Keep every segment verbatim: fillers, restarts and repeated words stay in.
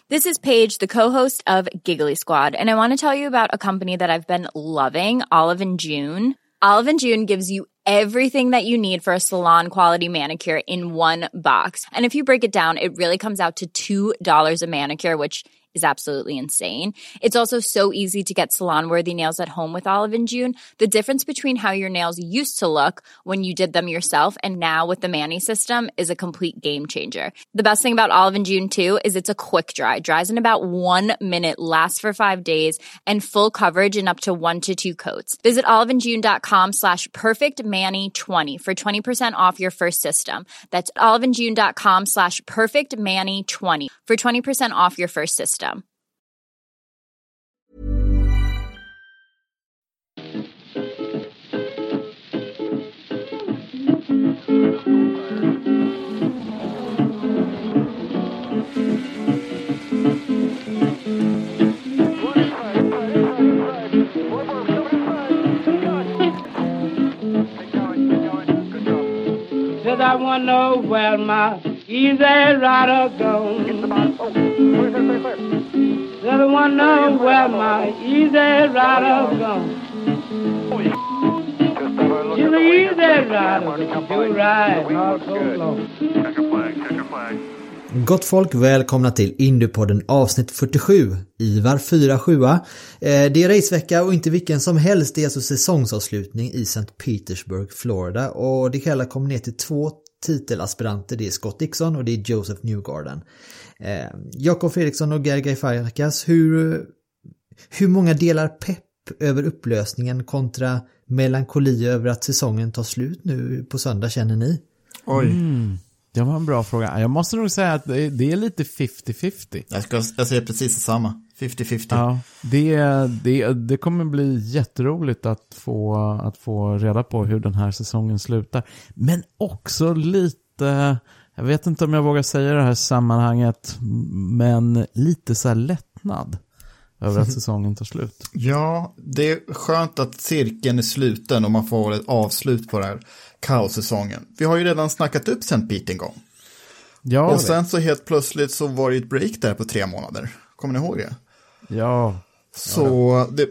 This is Paige, the co-host of Giggly Squad, and I want to tell you about a company that I've been loving, Olive and June. Olive and June gives you everything that you need for a salon-quality manicure in one box. And if you break it down, it really comes out to two dollars a manicure, which is absolutely insane. It's also so easy to get salon-worthy nails at home with Olive and June. The difference between how your nails used to look when you did them yourself and now with the Mani system is a complete game changer. The best thing about Olive and June, too, is it's a quick dry. Dries in about one minute, lasts for five days, and full coverage in up to one to two coats. Visit oliveandjune.com slash perfectmani20 for twenty percent off your first system. That's oliveandjune.com slash perfectmani20 for twenty percent off your first system. Said I wanna know where my easy rider goes. Said I wanna know where my easy rider goes. She's an easy rider, do ride all so long. Gott folk, välkomna till Indiepodden avsnitt fyrtiosju. Ivar fyra sju. Eh, det är racevecka och inte vilken som helst. Det är alltså säsongsavslutning i Saint Petersburg, Florida. Och det hela kommer ner till två titelaspiranter. Det är Scott Dixon och det är Joseph Newgarden. Eh, Jakob Fredriksson och Gergely Farkas. Hur, hur många delar pepp över upplösningen kontra melankoli över att säsongen tar slut nu på söndag känner ni? Oj. Mm. Det var en bra fråga. Jag måste nog säga att det är lite femtio femtio. Jag, ska, jag säger precis detsamma. femtio femtio. Ja, det, det, det kommer bli jätteroligt att få, att få reda på hur den här säsongen slutar. Men också lite, jag vet inte om jag vågar säga det här sammanhanget, men lite så här lättnad över att säsongen tar slut. Ja, det är skönt att cirkeln är sluten och man får ett avslut på den här kaossäsongen. Vi har ju redan snackat upp Saint Pete en gång. Ja, och sen så helt plötsligt så var det ett break där på tre månader. Kommer ni ihåg det? Ja. Så det,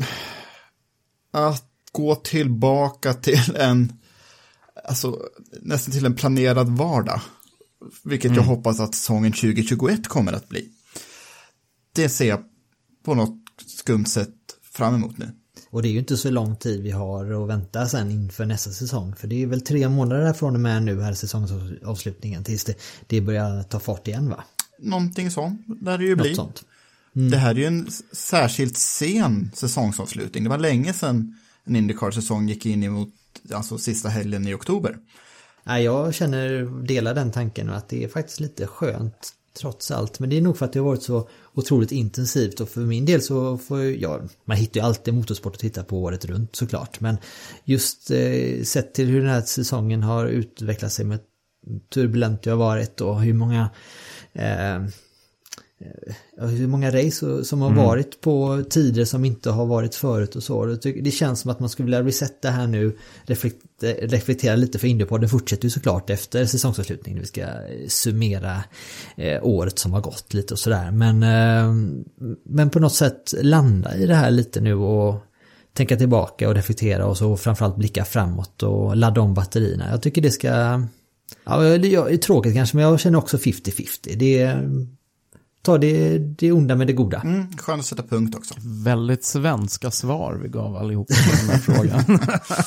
att gå tillbaka till en alltså nästan till en planerad vardag, vilket mm. jag hoppas att säsongen tjugo tjugoett kommer att bli. Det ser jag på något skumt sätt fram emot nu. Och det är ju inte så lång tid vi har att vänta sen inför nästa säsong. För det är väl tre månader från och med nu här säsongsavslutningen tills det, det börjar ta fart igen, va? Någonting sånt. Det här är ju bli. Sånt. Mm. Det här är ju en särskilt sen säsongsavslutning. Det var länge sedan en IndyCar-säsong gick in emot alltså sista helgen i oktober. Ja, jag känner, delar den tanken att det är faktiskt lite skönt trots allt. Men det är nog för att det har varit så otroligt intensivt och för min del så får jag, man hittar ju alltid motorsport att titta på året runt såklart. Men just eh, sett till hur den här säsongen har utvecklat sig med turbulent det har varit och hur många eh, hur många race som har mm. varit på tider som inte har varit förut och så. Det känns som att man skulle vilja resetta här nu, reflektera lite, för Indiepodden fortsätter ju såklart efter säsongsavslutningen. Vi ska summera eh, året som har gått lite och sådär. Men, eh, men på något sätt landa i det här lite nu och tänka tillbaka och reflektera och så framförallt blicka framåt och ladda om batterierna. Jag tycker det ska, ja, det är tråkigt kanske, men jag känner också femtio femtio. Det är ta det, det onda med det goda. Mm, skönt att sätta punkt också. Väldigt svenska svar vi gav allihop på den här frågan.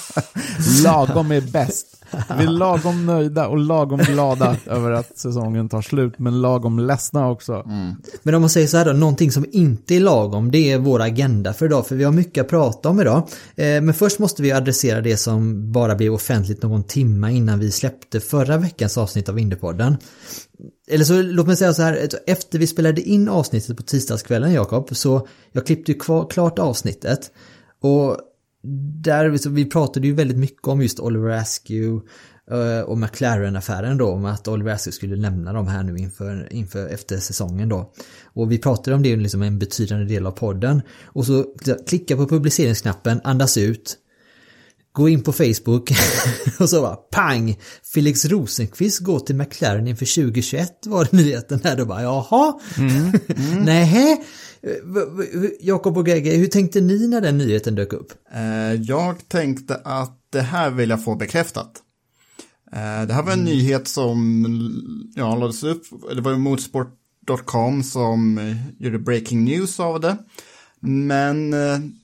Lagom är bäst. Vi är lagom nöjda och lagom glada över att säsongen tar slut, men lagom ledsna också. Mm. Men om man säger så här då, någonting som inte är lagom, det är vår agenda för idag, för vi har mycket att prata om idag. Eh, men först måste vi adressera det som bara blev offentligt någon timma innan vi släppte förra veckans avsnitt av Indiepodden. Eller så låt mig säga så här, efter vi spelade in avsnittet på tisdagskvällen, Jakob, så jag klippte ju kvar, klart avsnittet och där så vi pratade ju väldigt mycket om just Oliver Askew och McLaren-affären då, om att Oliver Askew skulle lämna dem här nu inför, inför efter säsongen då. Och vi pratade om det liksom en betydande del av podden. Och så klicka på publiceringsknappen, andas ut. gå in på Facebook och så bara pang, Felix Rosenqvist går till McLaren inför tjugohundratjugoett var det nyheten här. Då bara, jaha, mm. Mm. nej. Jakob och Gegge, hur tänkte ni när den nyheten dök upp? Jag tänkte att det här vill jag få bekräftat. Det här var en mm. nyhet som ja, lades upp, det var ju motorsport punkt com som gjorde breaking news av det. Men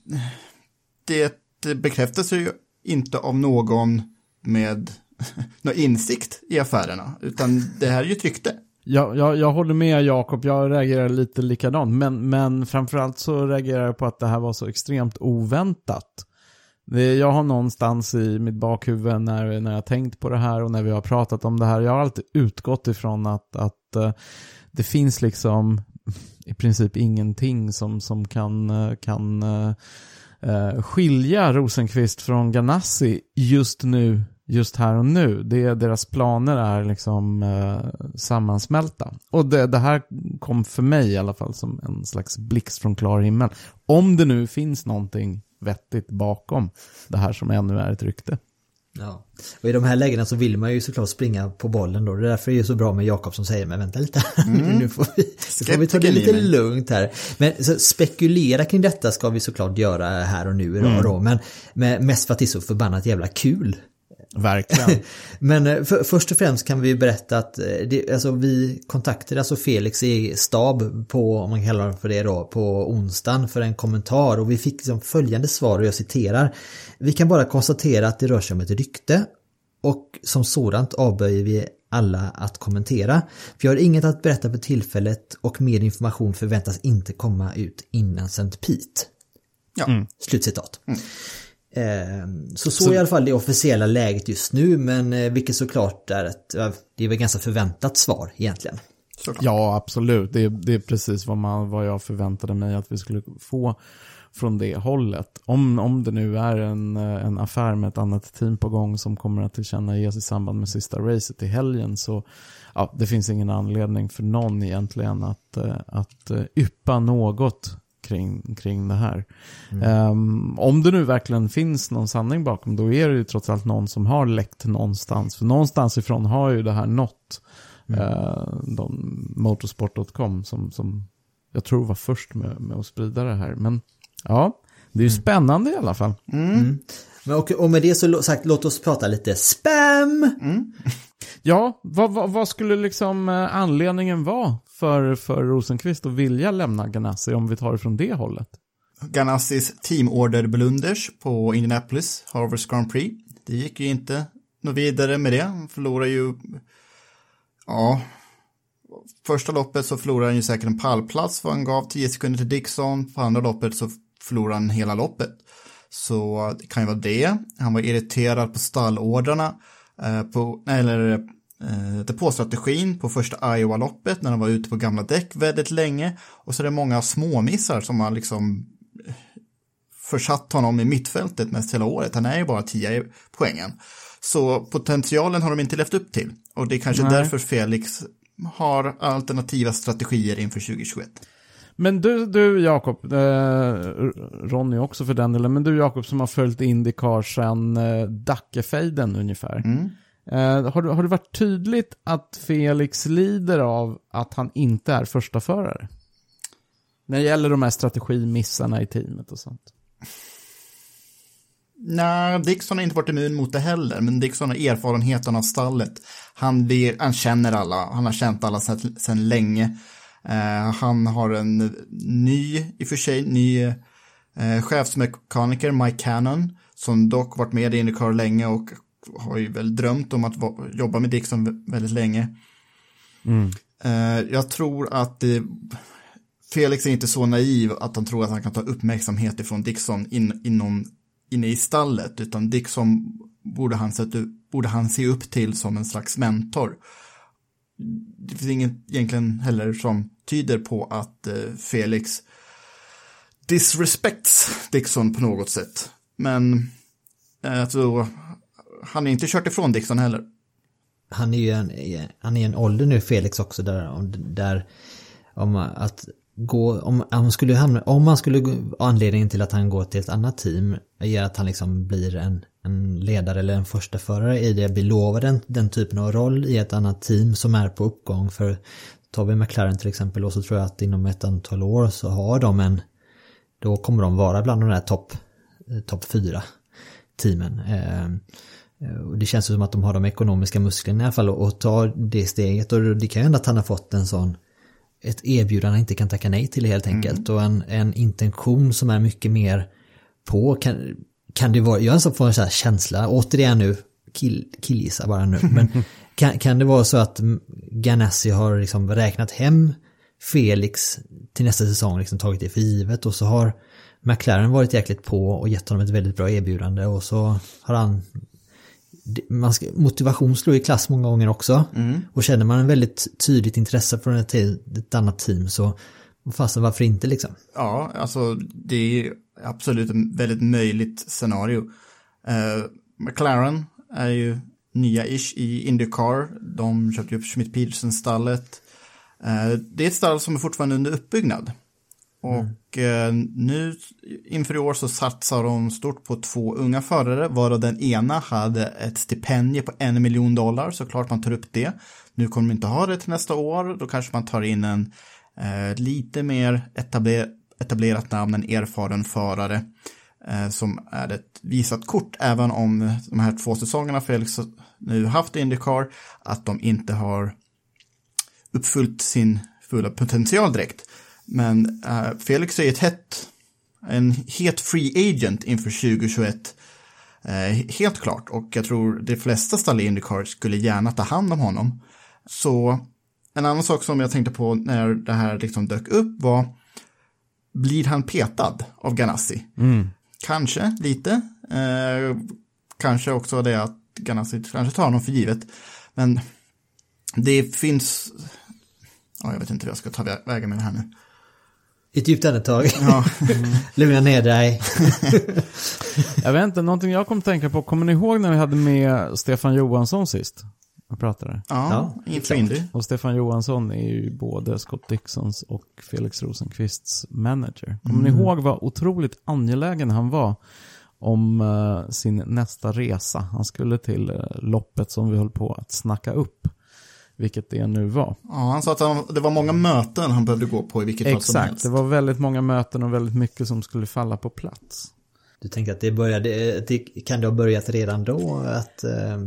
det bekräftas ju inte av någon med någon insikt i affärerna, utan det här är ju ett rykte. Ja, jag, jag håller med Jakob, jag reagerar lite likadant, men, men framförallt så reagerar jag på att det här var så extremt oväntat. Det, jag har någonstans i mitt bakhuvud när, när jag tänkt på det här och när vi har pratat om det här, jag har alltid utgått ifrån att, att uh, det finns liksom i princip ingenting som, som kan, kan uh, uh, skilja Rosenqvist från Ganassi just nu. Just här och nu. Det, deras planer är liksom eh, sammansmälta. Och det, det här kom för mig i alla fall som en slags blixt från klar himmel. Om det nu finns någonting vettigt bakom det här som ännu är ett rykte. Ja, och i de här lägena så vill man ju såklart springa på bollen då. Det är därför är det så bra med Jakob som säger, men vänta lite, mm. nu, får vi, nu får vi ta det lite lugnt här. Men så spekulera kring detta ska vi såklart göra här och nu idag mm. då, men med, mest för att det är så förbannat jävla kul. Verkligen. Men för, först och främst kan vi berätta att det, alltså vi kontaktade alltså Felix i stab på, om man kallar det för det då, på onsdagen för en kommentar, och vi fick liksom följande svar, och jag citerar: vi kan bara konstatera att det rör sig om ett rykte, och som sådant avböjer vi alla att kommentera. Vi har inget att berätta på tillfället, och mer information förväntas inte komma ut innan Saint Pete. Ja, mm. Slutcitat. Mm. Så, så så i alla fall det officiella läget just nu, men vilket såklart är ett, det är väl ganska förväntat svar egentligen. Såklart. Ja, absolut. Det är, det är precis vad, man, vad jag förväntade mig att vi skulle få från det hållet. Om, om det nu är en, en affär med ett annat team på gång som kommer att tillkännages i samband med sista racet i helgen, så ja, det finns ingen anledning för någon egentligen att, att yppa något Kring, kring det här. Mm. Um, om det nu verkligen finns någon sanning bakom, då är det ju trots allt någon som har läckt någonstans. För någonstans ifrån har ju det här nått mm. uh, de, motorsport punkt com som, som jag tror var först med, med att sprida det här. Men ja, det är ju mm. spännande i alla fall. Mm. Mm. Men och, och med det så sagt, låt oss prata lite spam! Mm. Ja, vad, vad, vad skulle liksom uh, anledningen vara för, för Rosenqvist att vilja lämna Ganassi, om vi tar det från det hållet? Ganassis teamorder-blunders på Indianapolis Harvest Grand Prix. Det gick ju inte något vidare med det. Han förlorade ju... Ja... Första loppet så förlorade han ju säkert en pallplats, för han gav tio sekunder till Dixon. På andra loppet så förlorade han hela loppet. Så det kan ju vara det. Han var irriterad på stallordrarna. Eh, på, eller... depåstrategin på första Iowa-loppet när han var ute på gamla däck väldigt länge, och så är det många småmissar som har liksom försatt honom i mittfältet mest hela året. Han är ju bara tio poängen, så potentialen har de inte levt upp till, och det är kanske Nej. därför Felix har alternativa strategier inför tjugohundratjugoett. Men du, du Jakob, eh, Ronny också för den delen, men du Jakob som har följt IndyCar sedan eh, Dackefejden ungefär. Mm. Uh, har, det, har det varit tydligt att Felix lider av att han inte är första förare? När det gäller de här strategimissarna i teamet och sånt. Nej, Dixon har inte varit immun mot det heller, men Dixon har erfarenheten av stallet. Han, blir, han känner alla, han har känt alla sedan, sedan länge. Uh, han har en ny, i och för sig, ny uh, chefsmekaniker, Mike Cannon, som dock varit med i IndyCar länge och har ju väl drömt om att jobba med Dixon väldigt länge. Mm. Uh, jag tror att uh, Felix är inte så naiv att han tror att han kan ta uppmärksamhet ifrån Dixon in, inom, inne i stallet, utan Dixon borde han, sätta, borde han se upp till som en slags mentor. Det finns inget egentligen heller som tyder på att uh, Felix disrespects Dixon på något sätt. Men uh, jag tror han är inte kört ifrån Dixon heller. Han är ju en, han är en ålder nu, Felix, också där, där om att gå, om, om, man skulle hamna, om man skulle gå, anledningen till att han går till ett annat team är att han liksom blir en, en ledare eller en första förare i det, blir lovad den, den typen av roll i ett annat team som är på uppgång. För tar vi McLaren till exempel, och så tror jag att inom ett antal år så har de en, då kommer de vara bland de där topp topp fyra teamen. Eh, och det känns som att de har de ekonomiska musklerna i alla fall och ta det steget, och det kan ju ändå att han har fått en sån ett erbjudande han inte kan tacka nej till helt enkelt, mm. och en, en intention som är mycket mer på, kan, kan det vara, jag har får en sån här känsla, återigen nu kill, killgissa bara nu, men kan, kan det vara så att Ganassi har liksom räknat hem Felix till nästa säsong, liksom tagit det för givet, och så har McLaren varit jäkligt på och gett honom ett väldigt bra erbjudande, och så har han man ska, motivation slår i klass många gånger också, mm. och känner man en väldigt tydligt intresse från ett, ett annat team, så fast varför inte liksom? Ja, alltså det är absolut ett väldigt möjligt scenario. Uh, McLaren är ju nya-ish i IndyCar, de köpte upp Schmidt-Peterson-stallet. Uh, det är ett stall som är fortfarande under uppbyggnad. Och mm. eh, nu inför i år så satsar de stort på två unga förare, varav den ena hade ett stipendium på en miljon dollar, så klart man tar upp det. Nu kommer de inte ha det till nästa år, då kanske man tar in en eh, lite mer etabler- etablerat namn, en erfaren förare eh, som är ett visat kort, även om de här två säsongerna Felix nu haft i IndyCar, att de inte har uppfyllt sin fulla potential direkt. Men uh, Felix är ett hett, en het free agent inför tjugo tjugoett. Uh, helt klart. Och jag tror de flesta stall i IndyCar skulle gärna ta hand om honom. Så en annan sak som jag tänkte på när det här liksom dök upp var, blir han petad av Ganassi? Mm. Kanske lite. Uh, kanske också det att Ganassi kanske tar honom för givet. Men det finns... Ja, jag vet inte vad jag ska ta vägen med det här nu. Ett djupt andetag. Ja. Mm. Lugna ner dig. Jag vet inte, någonting jag kom att tänka på. Kommer ni ihåg när vi hade med Stefan Johansson sist? Jag pratade. Ja, inför Indy. Och Stefan Johansson är ju både Scott Dixons och Felix Rosenqvists manager. Kommer mm. ni ihåg vad otroligt angelägen han var om uh, sin nästa resa? Han skulle till uh, loppet som vi höll på att snacka upp. Vilket det nu var. Ja, han sa att han, det var många möten han behövde gå på i vilket fall som helst. Exakt, det var väldigt många möten och väldigt mycket som skulle falla på plats. Du tänker att det började, det, kan det ha börjat redan då att, äh,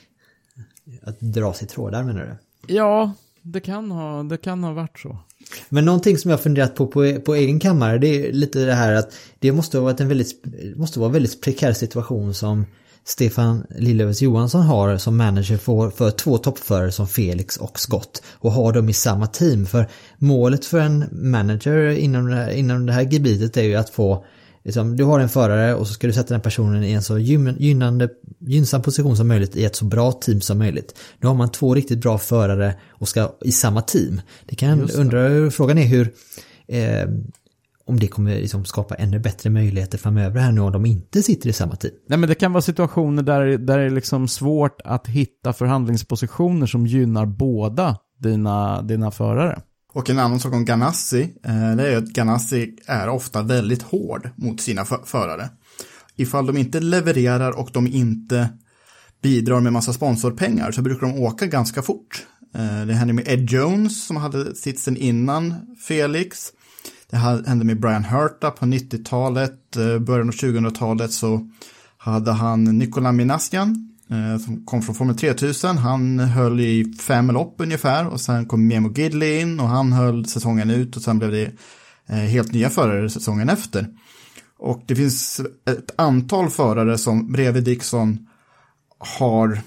att dra sig trådar, menar du? Ja, det kan ha, det kan ha varit så. Men någonting som jag funderat på, på på egen kammare, det är lite det här att det måste ha varit en väldigt, måste vara en väldigt prekär situation som Stefan Lillövers Johansson har som manager för, för två toppförare som Felix och Scott, och har dem i samma team. För målet för en manager inom det här, inom det här gebitet är ju att få, liksom, du har en förare och så ska du sätta den personen i en så gynnande, gynnsam position som möjligt i ett så bra team som möjligt. Nu har man två riktigt bra förare och ska i samma team. Det kan det. undra, frågan är hur eh, om det kommer liksom skapa ännu bättre möjligheter framöver här nu om de inte sitter i samma team. Nej, men det kan vara situationer där, där det är liksom svårt att hitta förhandlingspositioner som gynnar båda dina, dina förare. Och en annan sak om Ganassi, eh, det är att Ganassi är ofta väldigt hård mot sina för- förare. Ifall de inte levererar och de inte bidrar med massa sponsorpengar så brukar de åka ganska fort. Eh, det hände med Ed Jones som hade sitsen innan Felix. Det hände med Brian Herta på nittiotalet, början av tjugohundratalet så hade han Nicola Minasian som kom från Formel tre tusen. Han höll i fem lopp ungefär och sen kom Memo Gidley in och han höll säsongen ut och sen blev det helt nya förare säsongen efter. Och det finns ett antal förare som bredvid Dixon har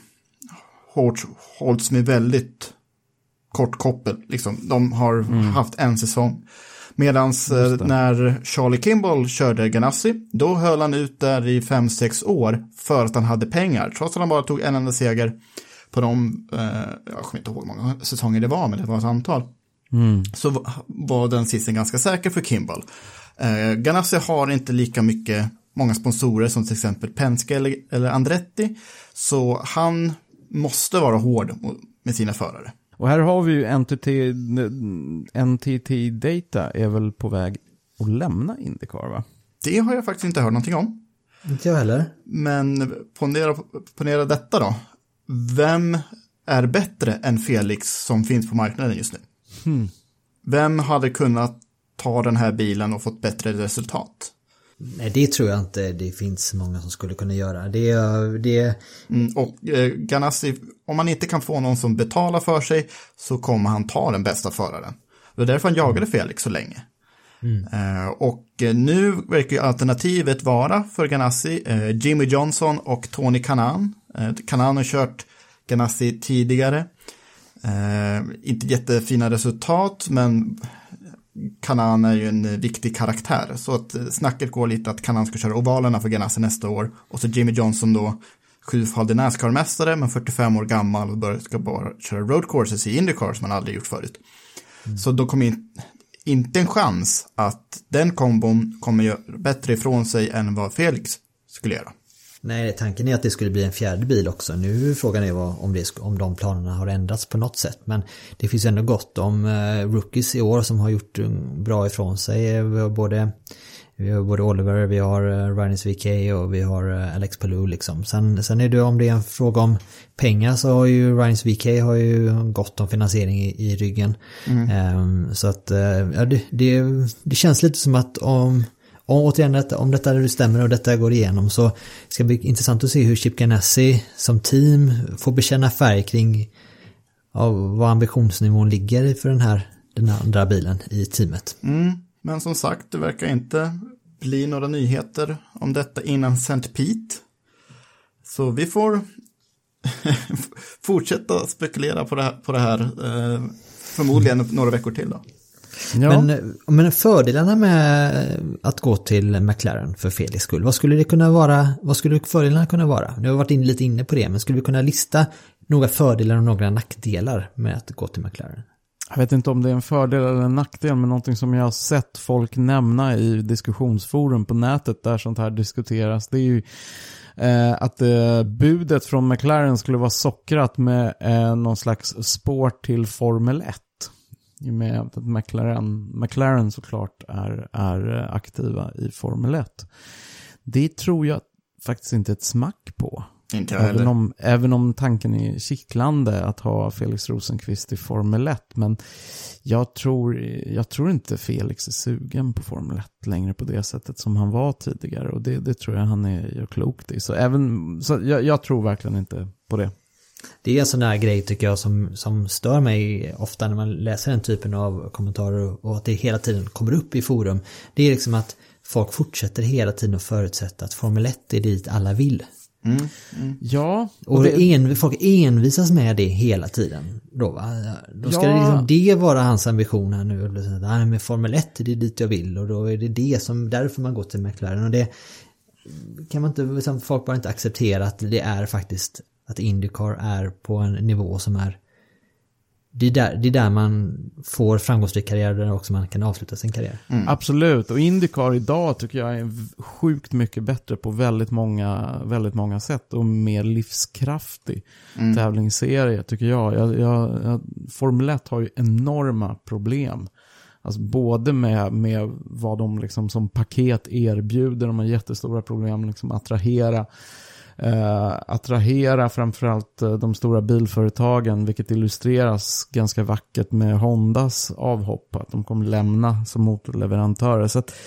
hållits med väldigt kort koppel. Liksom. De har mm. haft en säsong. Medan när Charlie Kimball körde Ganassi, då höll han ut där i fem sex år för att han hade pengar. Trots att han bara tog en enda seger på de, eh, jag kommer inte ihåg hur många säsonger det var, men det var ett antal. Mm. Så var den sisten ganska säker för Kimball. Eh, Ganassi har inte lika mycket, många sponsorer som till exempel Penske eller, eller Andretti. Så han måste vara hård med sina förare. Och här har vi ju N T T, N T T Data är väl på väg att lämna IndyCar, va? Det har jag faktiskt inte hört någonting om. Inte jag heller. Men ponera, ponera detta då. Vem är bättre än Felix som finns på marknaden just nu? Hmm. Vem hade kunnat ta den här bilen och fått bättre resultat? Nej, det tror jag inte det finns många som skulle kunna göra. Det, det... Mm, och eh, Ganassi, om man inte kan få någon som betalar för sig så kommer han ta den bästa föraren. Det är därför han jagade Felix så länge. Mm. Eh, och nu verkar ju alternativet vara för Ganassi eh, Jimmy Johnson och Tony Kanaan. Eh, Kanaan har kört Ganassi tidigare. Eh, inte jättefina resultat, men Kanaan är ju en viktig karaktär. Så att snacket går lite att Kanaan ska köra ovalerna för Ganassi nästa år. Och så Jimmy Johnson då, sjufaldig NASCAR-mästare men fyrtiofem år gammal och bör, ska bara köra road courses i IndyCar som man aldrig gjort förut. Mm. Så då kommer in, inte en chans att den kombon kommer göra bättre ifrån sig än vad Felix skulle göra. Nej, tanken är att det skulle bli en fjärde bil också. Nu frågan är vad, om, det, om de planerna har ändrats på något sätt. Men det finns ändå gott om uh, rookies i år som har gjort um, bra ifrån sig. Vi har både, vi har både Oliver, vi har uh, Ryan's V K och vi har uh, Alex Palou liksom. Sen, sen är det, om det är en fråga om pengar, så har ju Ryan's V K har ju gott om finansiering i, i ryggen. Mm. Um, så att uh, ja, det, det, det känns lite som att om... Och återigen, detta, om detta stämmer och detta går igenom, så ska det bli intressant att se hur Chip Ganassi som team får bekänna färg kring ja, vad ambitionsnivån ligger för den här, den andra bilen i teamet. Mm, men som sagt, det verkar inte bli några nyheter om detta innan Saint Pete. Så vi får fortsätta spekulera på det här, på det här eh, förmodligen några veckor till då. Ja. Men, men fördelarna med att gå till McLaren för Felix skull, vad skulle det kunna vara, vad skulle fördelarna kunna vara? Nu har vi varit in, lite inne på det, men skulle vi kunna lista några fördelar och några nackdelar med att gå till McLaren? Jag vet inte om det är en fördel eller en nackdel, men någonting som jag har sett folk nämna i diskussionsforum på nätet där sånt här diskuteras, det är ju eh, att eh, budet från McLaren skulle vara sockrat med eh, någon slags spår till Formel ett. I med att McLaren, McLaren såklart är, är aktiva i Formel ett. Det tror jag faktiskt inte ett smack på. Inte även om, även om tanken är kittlande att ha Felix Rosenqvist i Formel ett. Men jag tror, jag tror inte Felix är sugen på Formel ett längre på det sättet som han var tidigare. Och det, det tror jag han är gör klokt i. Så, även, så jag, jag tror verkligen inte på det. Det är en sån där grej tycker jag som, som stör mig ofta när man läser den typen av kommentarer och att det hela tiden kommer upp i forum. Det är liksom att folk fortsätter hela tiden att förutsätta att Formel ett är dit alla vill. Mm, mm. Ja. Och, och det, en, folk envisas med det hela tiden. Då, va? Då ska ja. det, liksom, det vara hans ambition här nu. Nej, men Formel ett är det dit jag vill och då är det det som, därför man går till McLaren. Och det kan man inte, liksom, folk bara inte acceptera att det är faktiskt att IndyCar är på en nivå som är det är där, det är där man får framgångsrik karriär där också man kan avsluta sin karriär. Mm. Absolut, och IndyCar idag tycker jag är sjukt mycket bättre på väldigt många, väldigt många sätt och mer livskraftig mm. tävlingsserie tycker jag. Jag, jag, jag. Formel ett har ju enorma problem. Alltså både med, med vad de liksom som paket erbjuder, de har jättestora problem liksom att attrahera Uh, attrahera framförallt uh, de stora bilföretagen, vilket illustreras ganska vackert med Hondas avhopp, att de kommer lämna som motorleverantörer. Så att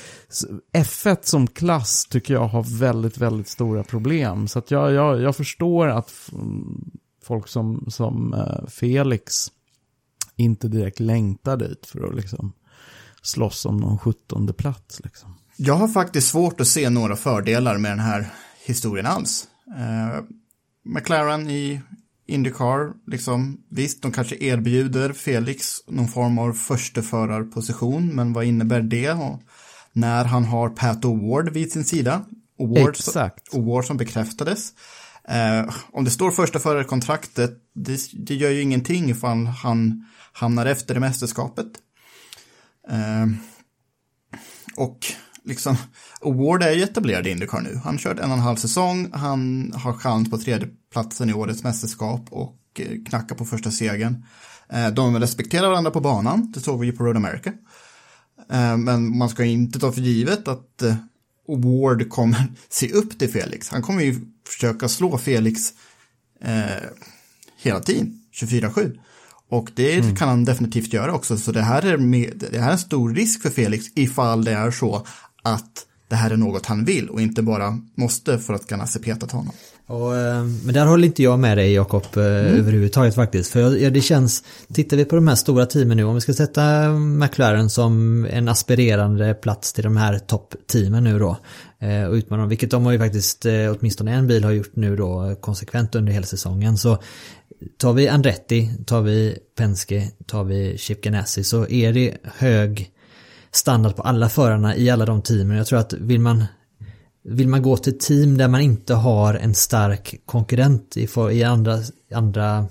F ett som klass tycker jag har väldigt, väldigt stora problem. Så att jag, jag, jag förstår att f- folk som, som uh, Felix inte direkt längtar dit för att liksom slåss om någon sjuttonde plats. Liksom. Jag har faktiskt svårt att se några fördelar med den här historien alls. Uh, McLaren i IndyCar, liksom, visst, de kanske erbjuder Felix någon form av försteförarposition, men vad innebär det? Och när han har Pat O'Ward vid sin sida, O'Ward, Exakt. O'Ward som bekräftades. Uh, om det står första förarkontraktet, det, det gör ju ingenting ifall han hamnar efter i mästerskapet. Uh, och liksom, O'Ward är ju etablerad i IndyCar nu. Han har kört en och en halv säsong. Han har chans på tredje platsen i årets mästerskap. Och knacka på första segern. De respekterar varandra på banan, det såg vi ju på Road America. Men man ska inte ta för givet att Ward kommer se upp till Felix. Han kommer ju försöka slå Felix eh, hela tiden, tjugofyra sju. Och det mm. kan han definitivt göra också. Så det här, är med, det här är en stor risk för Felix ifall det är så att det här är något han vill och inte bara måste för att kunna se petat honom. Och, men där håller inte jag med dig, Jakob, mm. överhuvudtaget faktiskt. För ja, det känns, tittar vi på de här stora teamen nu, om vi ska sätta McLaren som en aspirerande plats till de här toppteamen nu då, och utmana dem, vilket de har ju faktiskt, åtminstone en bil har gjort nu då konsekvent under hela säsongen. Så tar vi Andretti, tar vi Penske, tar vi Chip Ganassi, så är det hög standard på alla förarna i alla de teamen. Jag tror att vill man vill man gå till team där man inte har en stark konkurrent i, för, i andra andra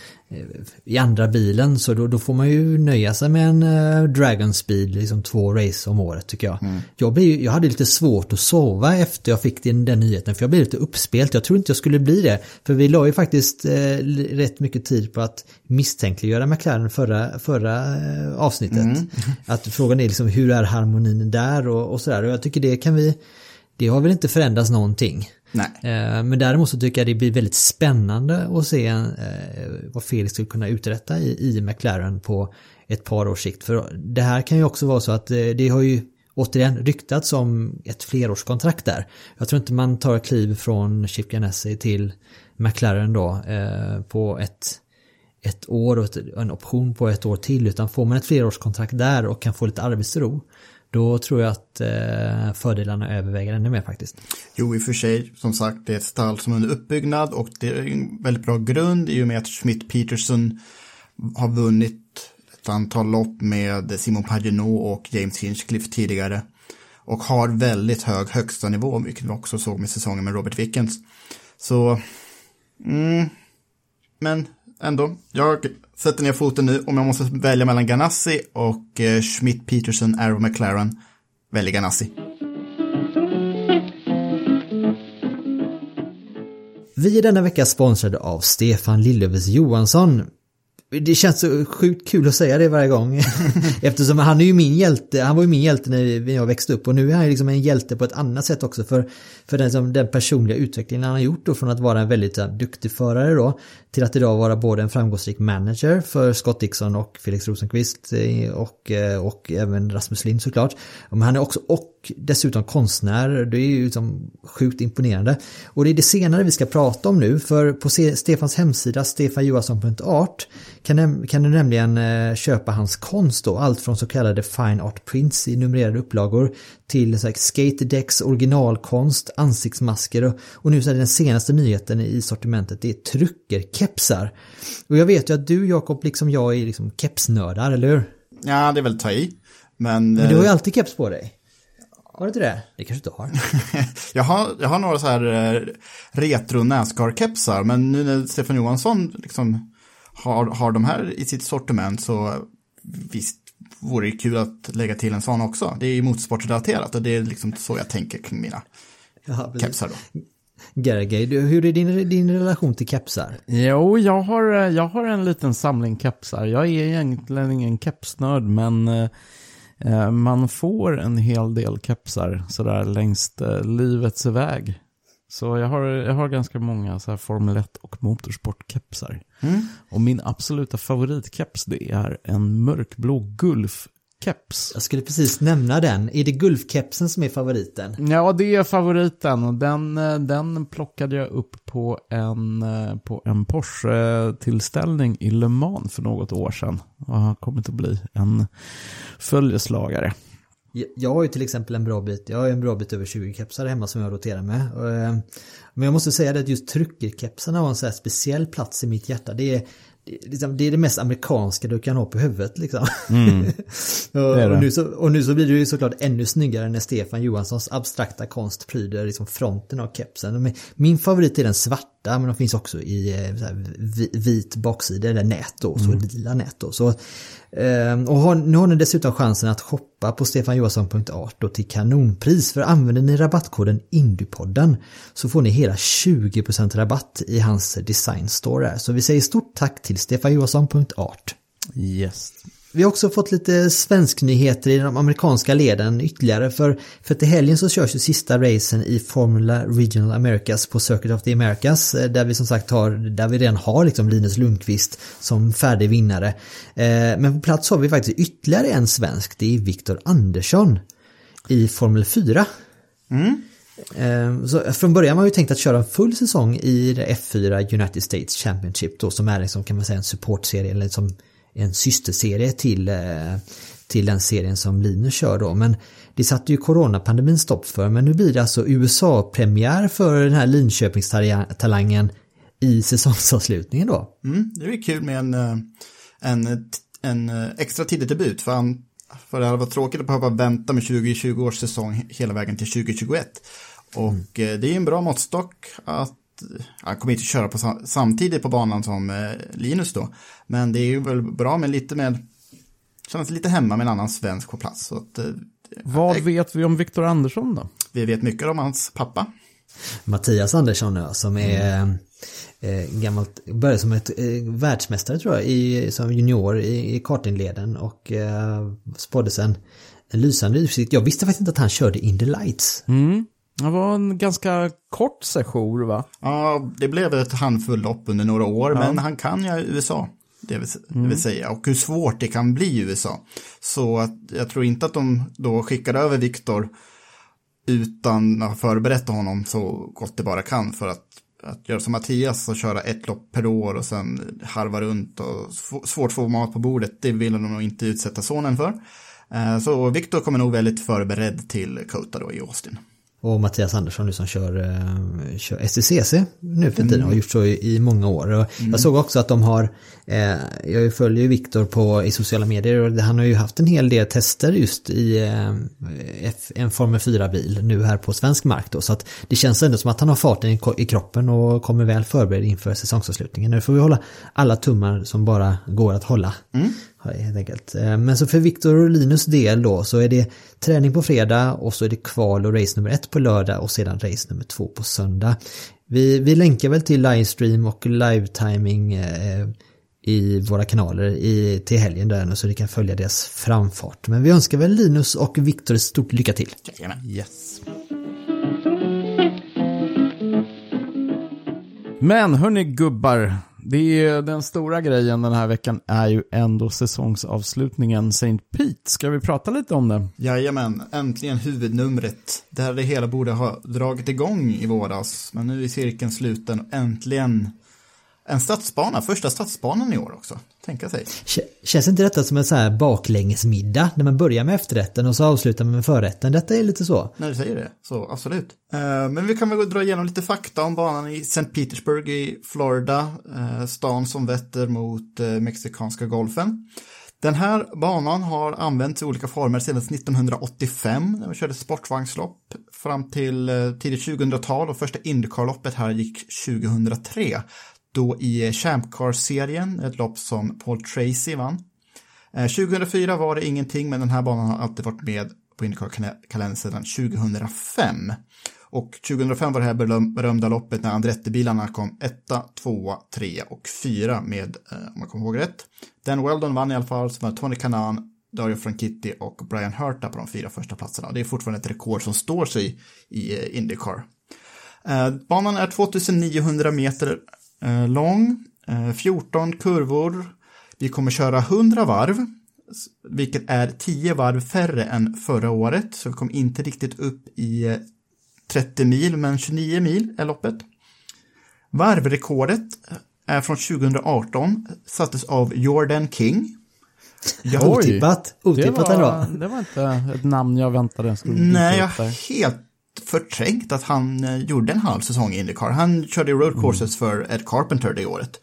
i andra bilen, så då, då får man ju nöja sig med en uh, Dragon Speed, liksom två race om året tycker jag. Mm. Jag, blev, jag hade lite svårt att sova efter jag fick den, den nyheten, för jag blev lite uppspelt. Jag tror inte jag skulle bli det, för vi la ju faktiskt uh, rätt mycket tid på att misstänkliggöra McLaren förra, förra uh, avsnittet. Mm. Att frågan är liksom, hur är harmonin där och, och sådär, och jag tycker det kan vi det har väl inte förändrats någonting. Nej. Men däremot så tycker jag det blir väldigt spännande att se eh, vad Felix skulle kunna uträtta i, i McLaren på ett par års sikt. För det här kan ju också vara så att eh, det har ju återigen ryktats om ett flerårskontrakt där. Jag tror inte man tar kliv från Chip Ganassi till McLaren då eh, på ett, ett år och ett, en option på ett år till, utan får man ett flerårskontrakt där och kan få lite arbetsro, då tror jag att eh, fördelarna överväger ännu mer faktiskt. Jo, i och för sig, som sagt, det är ett stall som är under uppbyggnad och det är en väldigt bra grund i och med att Schmidt-Peterson har vunnit ett antal lopp med Simon Pagenaud och James Hinchcliffe tidigare och har väldigt hög högsta nivå, vilket vi också såg med säsongen med Robert Wickens. Så, mm, men ändå, jag sätter ner foten nu. Om jag måste välja mellan Ganassi och eh, Schmidt, Peterson, Arrow, McLaren, väljer Ganassi. Vi är denna vecka sponsrade av Stefan Lillövers Johansson. Det känns så sjukt kul att säga det varje gång. Eftersom han är ju min hjälte. Han var ju min hjälte när jag växte upp. Och nu är han liksom en hjälte på ett annat sätt också. För, för den, som, den personliga utvecklingen han har gjort då, från att vara en väldigt uh, duktig förare då, till att idag vara både en framgångsrik manager för Scott Dixon och Felix Rosenqvist och, och även Rasmus Lind såklart. Men han är också och dessutom konstnär. Det är ju liksom sjukt imponerande. Och det är det senare vi ska prata om nu. För på Stefans hemsida stefan johansson punkt art kan, kan du nämligen eh, köpa hans konst då. Allt från så kallade fine art prints i numrerade upplagor till så här, skate decks, originalkonst, ansiktsmasker och, och nu så är det den senaste nyheten i sortimentet, det är tryckerkepsar. Och jag vet ju att du, Jakob, liksom jag är liksom kepsnördar, eller hur? Ja, det är väl ta i. Men, men du har ju alltid keps på dig. Har du inte det? Det kanske du har. jag har. Jag har några så här retro NASCAR-kepsar, men nu när Stefan Johansson liksom har, har de här i sitt sortiment, så visst vore det kul att lägga till en sån också. Det är ju motorsportrelaterat och det är liksom så jag tänker kring mina ja, kepsar då. Gergej, hur är din, din relation till kepsar? Jo, jag har, jag har en liten samling kepsar. Jag är egentligen ingen kepsnörd, men eh, man får en hel del kepsar sådär längs eh, livets väg. Så jag har, jag har ganska många så här Formel ett och motorsportkepsar. Mm. Och min absoluta favoritkeps, det är en mörkblå Gulf-keps. Jag skulle precis nämna den. Är det Gulf-kepsen som är favoriten? Ja, det är favoriten. Och den, den plockade jag upp på en, på en Porsche-tillställning i Le Mans för något år sedan. Och har kommit att bli en följeslagare. Jag har ju till exempel en bra bit, jag har en bra bit över tjugo kepsar hemma som jag roterar med. Men jag måste säga att just tryckerkepsarna har en så här speciell plats i mitt hjärta. Det är, liksom, det är det mest amerikanska du kan ha på huvudet liksom. Mm. och, det det. Och, nu så, och nu så blir det ju såklart ännu snyggare när Stefan Johanssons abstrakta konst pryder liksom fronten av kepsen. Min favorit är den svarta, men de finns också i så här, vit baksida eller nät då, så mm. lila nät då. Så, och har, nu har ni dessutom chansen att shoppa på stefan johansson punkt art då till kanonpris, för använder ni rabattkoden Indiepodden så får ni hela tjugo procent rabatt i hans design store där. Så vi säger stort tack till stefan johansson punkt art. Yes. Vi har också fått lite svensk nyheter i de amerikanska leden ytterligare, för, för till helgen så körs ju sista racen i Formula Regional Americas på Circuit of the Americas, där vi som sagt har, där vi redan har liksom Linus Lundqvist som färdig vinnare. Eh, men på plats har vi faktiskt ytterligare en svensk, det är Viktor Andersson i Formel fyra. Mm. Eh, så från början har man ju tänkt att köra en full säsong i F fyra United States Championship då, som är liksom, kan man säga, en supportserie eller som en systerserie till, till den serien som Linus kör då. Men det satte ju coronapandemin stopp för, men nu blir det alltså U S A-premiär för den här Linköpingstalangen i säsongsavslutningen då. Mm, det är kul med en, en, en extra tidig debut, för, han, för det hade varit tråkigt att behöva vänta med tjugo tjugo års säsong hela vägen till tjugo tjugoett. Och mm. det är en bra måttstock att han kommer inte köra på samtidigt på banan som Linus då. Men det är ju väl bra med lite med, känns lite hemma med en annan svensk på plats. Så att, vad jag, vet vi om Viktor Andersson då? Vi vet mycket om hans pappa. Mattias Andersson nu, som är mm. eh, gammalt, började som ett eh, världsmästare tror jag, i, som junior i, i kartingleden och eh, spådde sen en lysande utsikt. Jag visste faktiskt inte att han körde In the Lights. Mm. Det var en ganska kort session, va? Ja, det blev ett handfull lopp under några år, ja. Men han kan ju U S A, det vill, mm. det vill säga. Och hur svårt det kan bli i U S A. Så att jag tror inte att de då skickade över Viktor utan att förbereda honom så gott det bara kan, för att, att göra som Mattias och köra ett lopp per år och sen harva runt och svårt få mat på bordet, det vill de nog inte utsätta sonen för. Så Viktor kommer nog väldigt förberedd till Kota då i Austin. Och Mattias Andersson nu som kör, uh, kör S T C C nu för tiden mm. och har gjort så i, i många år. Och mm. jag såg också att de har, eh, jag följer ju Viktor på i sociala medier och han har ju haft en hel del tester just i eh, F, en Formel fyra-bil nu här på svensk mark då. Så att det känns ändå som att han har farten i, i kroppen och kommer väl förberedd inför säsongsavslutningen. Nu får vi hålla alla tummar som bara går att hålla. Mm. Helt enkelt. Men så för Viktor och Linus del då så är det träning på fredag och så är det kval och race nummer ett på lördag och sedan race nummer två på söndag. Vi, vi länkar väl till livestream och live-timing eh, i våra kanaler i, till helgen där så ni kan följa deras framfart. Men vi önskar väl Linus och Viktor ett stort lycka till. Yes. Men hörni gubbar, det är den stora grejen den här veckan är ju ändå säsongsavslutningen Saint Pete. Ska vi prata lite om det? Jajamän, äntligen huvudnumret. Där det hela borde ha dragit igång i våras. Men nu är cirkeln sluten och äntligen en stadsbana, första stadsbanan i år också. Tänka sig. Känns inte detta som en så här baklängesmiddag när man börjar med efterrätten och så avslutar man med förrätten? Detta är lite så. När du säger det, så absolut. Uh, men vi kan väl dra igenom lite fakta om banan i Saint Petersburg i Florida. Uh, stan som vetter mot uh, mexikanska golfen. Den här banan har använts i olika former sedan nittonhundraåttiofem när vi körde sportvagnslopp fram till uh, tidigt tjugohundratal och första IndyCar-loppet här gick tjugohundratre. Då i Champ Car-serien, ett lopp som Paul Tracy vann. Eh, tjugohundrafyra var det ingenting, men den här banan har alltid varit med på IndyCar-kalendern sedan tjugohundrafem. Och tjugohundrafem var det här berömda loppet när Andretti-bilarna kom etta, tvåa, trea och fyra med, eh, om man kommer ihåg rätt. Dan Weldon vann i alla fall, som var Tony Kanaan, Dario Franchitti och Brian Herta på de fyra första platserna. Det är fortfarande ett rekord som står sig i eh, IndyCar. Eh, banan är tjugoniohundra meter Eh, lång, eh, fjorton kurvor. Vi kommer köra hundra varv, vilket är tio varv färre än förra året. Så vi kommer inte riktigt upp i eh, trettio mil, men tjugonio mil är loppet. Varvrekordet är från tjugohundraarton, sattes av Jordan King. Jag otippat, otippat det, var, det var inte ett namn jag väntade. Nej, jag helt förträngt att han gjorde en halv säsong i IndyCar. Han körde road courses mm. för Ed Carpenter det året.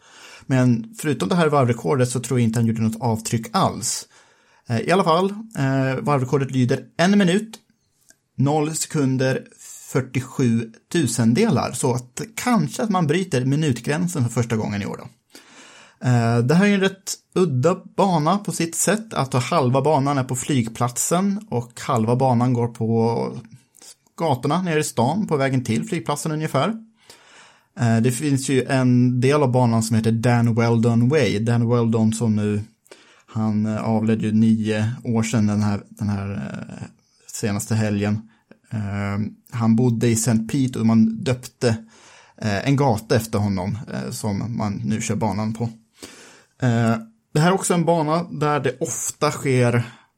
Men förutom det här varvrekordet så tror jag inte han gjorde något avtryck alls. I alla fall, varvrekordet lyder en minut, noll sekunder, fyrtiosju tusendelar. Så att kanske att man bryter minutgränsen för första gången i år då. Det här är en rätt udda bana på sitt sätt. Att halva banan är på flygplatsen och halva banan går på gatorna nere i stan på vägen till flygplatsen ungefär. Det finns ju en del av banan som heter Dan Weldon Way. Dan Weldon som nu, han avled ju nio år sedan den här, den här senaste helgen. Han bodde i Saint Pete och man döpte en gata efter honom som man nu kör banan på. Det här är också en bana där det ofta sker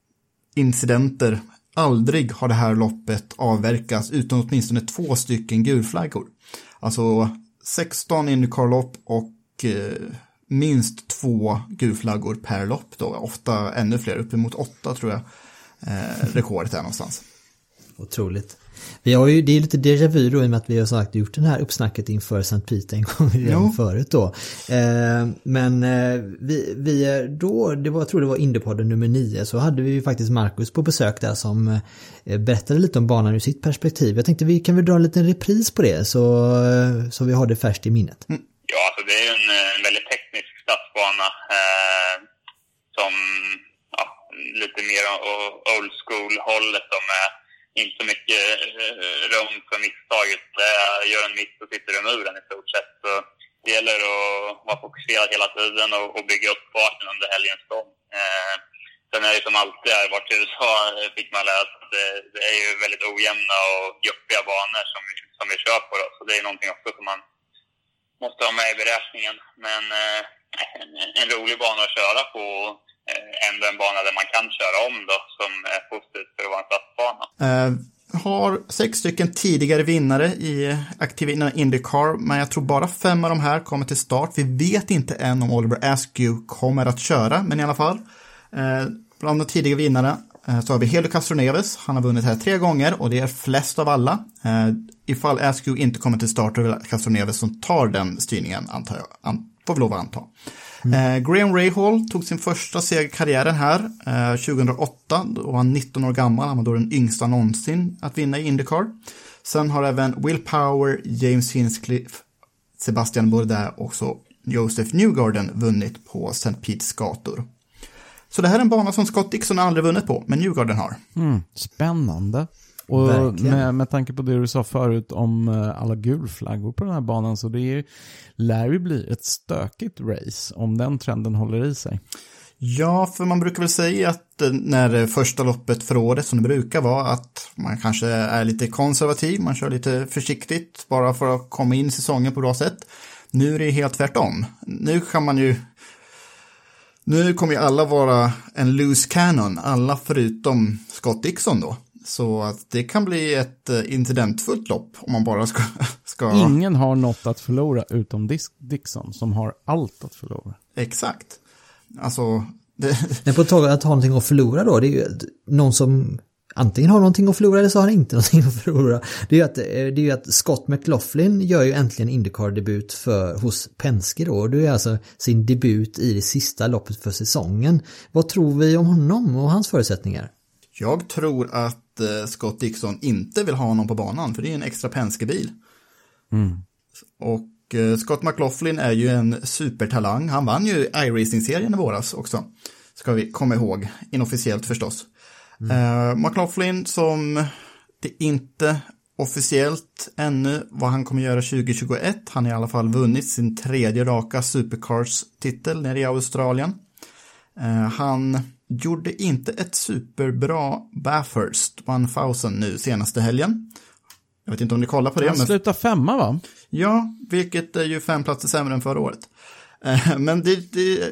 incidenter. Aldrig har det här loppet avverkats utan åtminstone två stycken gulflaggor. Alltså sexton IndyCar-lopp och eh, minst två gulflaggor per lopp då. Ofta ännu fler, uppemot åtta tror jag eh, rekordet är någonstans. Otroligt. Vi har ju, det är lite déjà vu då i och med att vi har sagt gjort den här uppsnacket inför Saint Pete en gång redan förut då. Eh, men eh, vi, vi då, det var, jag tror det var Indypodden nummer nio, så hade vi ju faktiskt Marcus på besök där som eh, berättade lite om banan ur sitt perspektiv. Jag tänkte vi kan väl dra en liten repris på det så, så vi har det färskt i minnet. Mm. Ja, alltså det är ju en, en väldigt teknisk stadsbana eh, som ja, lite mer old school hållet som är inte så mycket eh, rum för misstaget. Eh, gör en miss och sitter i muren i stort sett. Så det gäller att vara fokuserad hela tiden och, och bygga upp farten under helgens gång. Eh, sen är det som alltid är, vart i U S A fick man lära sig att det, det är ju väldigt ojämna och jobbiga banor som, som vi kör på. Då. Så det är någonting också som man måste ha med i beräkningen. Men eh, en, en rolig bana att köra på. Ändå en bana där man kan köra om då, som är positivt för att vara en stadsbana. Uh, har sex stycken tidigare vinnare i aktiva IndyCar, men jag tror bara fem av de här kommer till start. Vi vet inte än om Oliver Askew kommer att köra, men i alla fall. Uh, bland de tidigare vinnare uh, så har vi Helio Castroneves. Han har vunnit här tre gånger och det är flest av alla. Uh, ifall Askew inte kommer till start, är det Castroneves som tar den styrningen, antar jag. An- får vi lov att anta. Mm. Eh, Graham Rahal tog sin första seger i karriären här eh, tjugohundraåtta, då var han nitton år gammal, han var då den yngsta någonsin att vinna i IndyCar. Sen har även Will Power, James Hinchcliffe, Sebastian Bourdais och också Joseph Newgarden vunnit på Saint Pete's gator. Så det här är en bana som Scott Dixon aldrig vunnit på, men Newgarden har. Mm, spännande. Och med, med tanke på det du sa förut om alla gulflaggor på den här banan, så det är, lär ju bli ett stökigt race om den trenden håller i sig. Ja, för man brukar väl säga att när första loppet för året, som det brukar vara, att man kanske är lite konservativ, man kör lite försiktigt bara för att komma in i säsongen på bra sätt. Nu är det helt tvärtom. Nu kan man ju nu kommer ju alla vara en loose cannon, alla förutom Scott Dixon då. Så att det kan bli ett incidentfullt lopp om man bara ska... ska... Ingen har något att förlora utom Dixon som har allt att förlora. Exakt. Alltså... Det... Men på ett tag att ha någonting att förlora då, det är ju någon som antingen har någonting att förlora eller så har han inte någonting att förlora. Det är ju att, det är ju att Scott McLaughlin gör ju äntligen IndyCar-debut för, hos Penske då. Och det är alltså sin debut i det sista loppet för säsongen. Vad tror vi om honom och hans förutsättningar? Jag tror att Scott Dixon inte vill ha honom på banan, för det är en extra Penske-bil. Mm. Och uh, Scott McLaughlin är ju en supertalang. Han vann ju iRacing-serien i våras också, ska vi komma ihåg, inofficiellt förstås. Mm. Uh, McLaughlin som det inte officiellt ännu vad han kommer göra tjugohundratjugoett. Han har i alla fall vunnit sin tredje raka Supercars-titel nere i Australien. Uh, han gjorde inte ett superbra Bathurst tusen nu senaste helgen. Jag vet inte om ni kollar på det. Han men... slutar femma va? Ja, vilket är ju fem platser sämre än förra året. Uh, men det, det,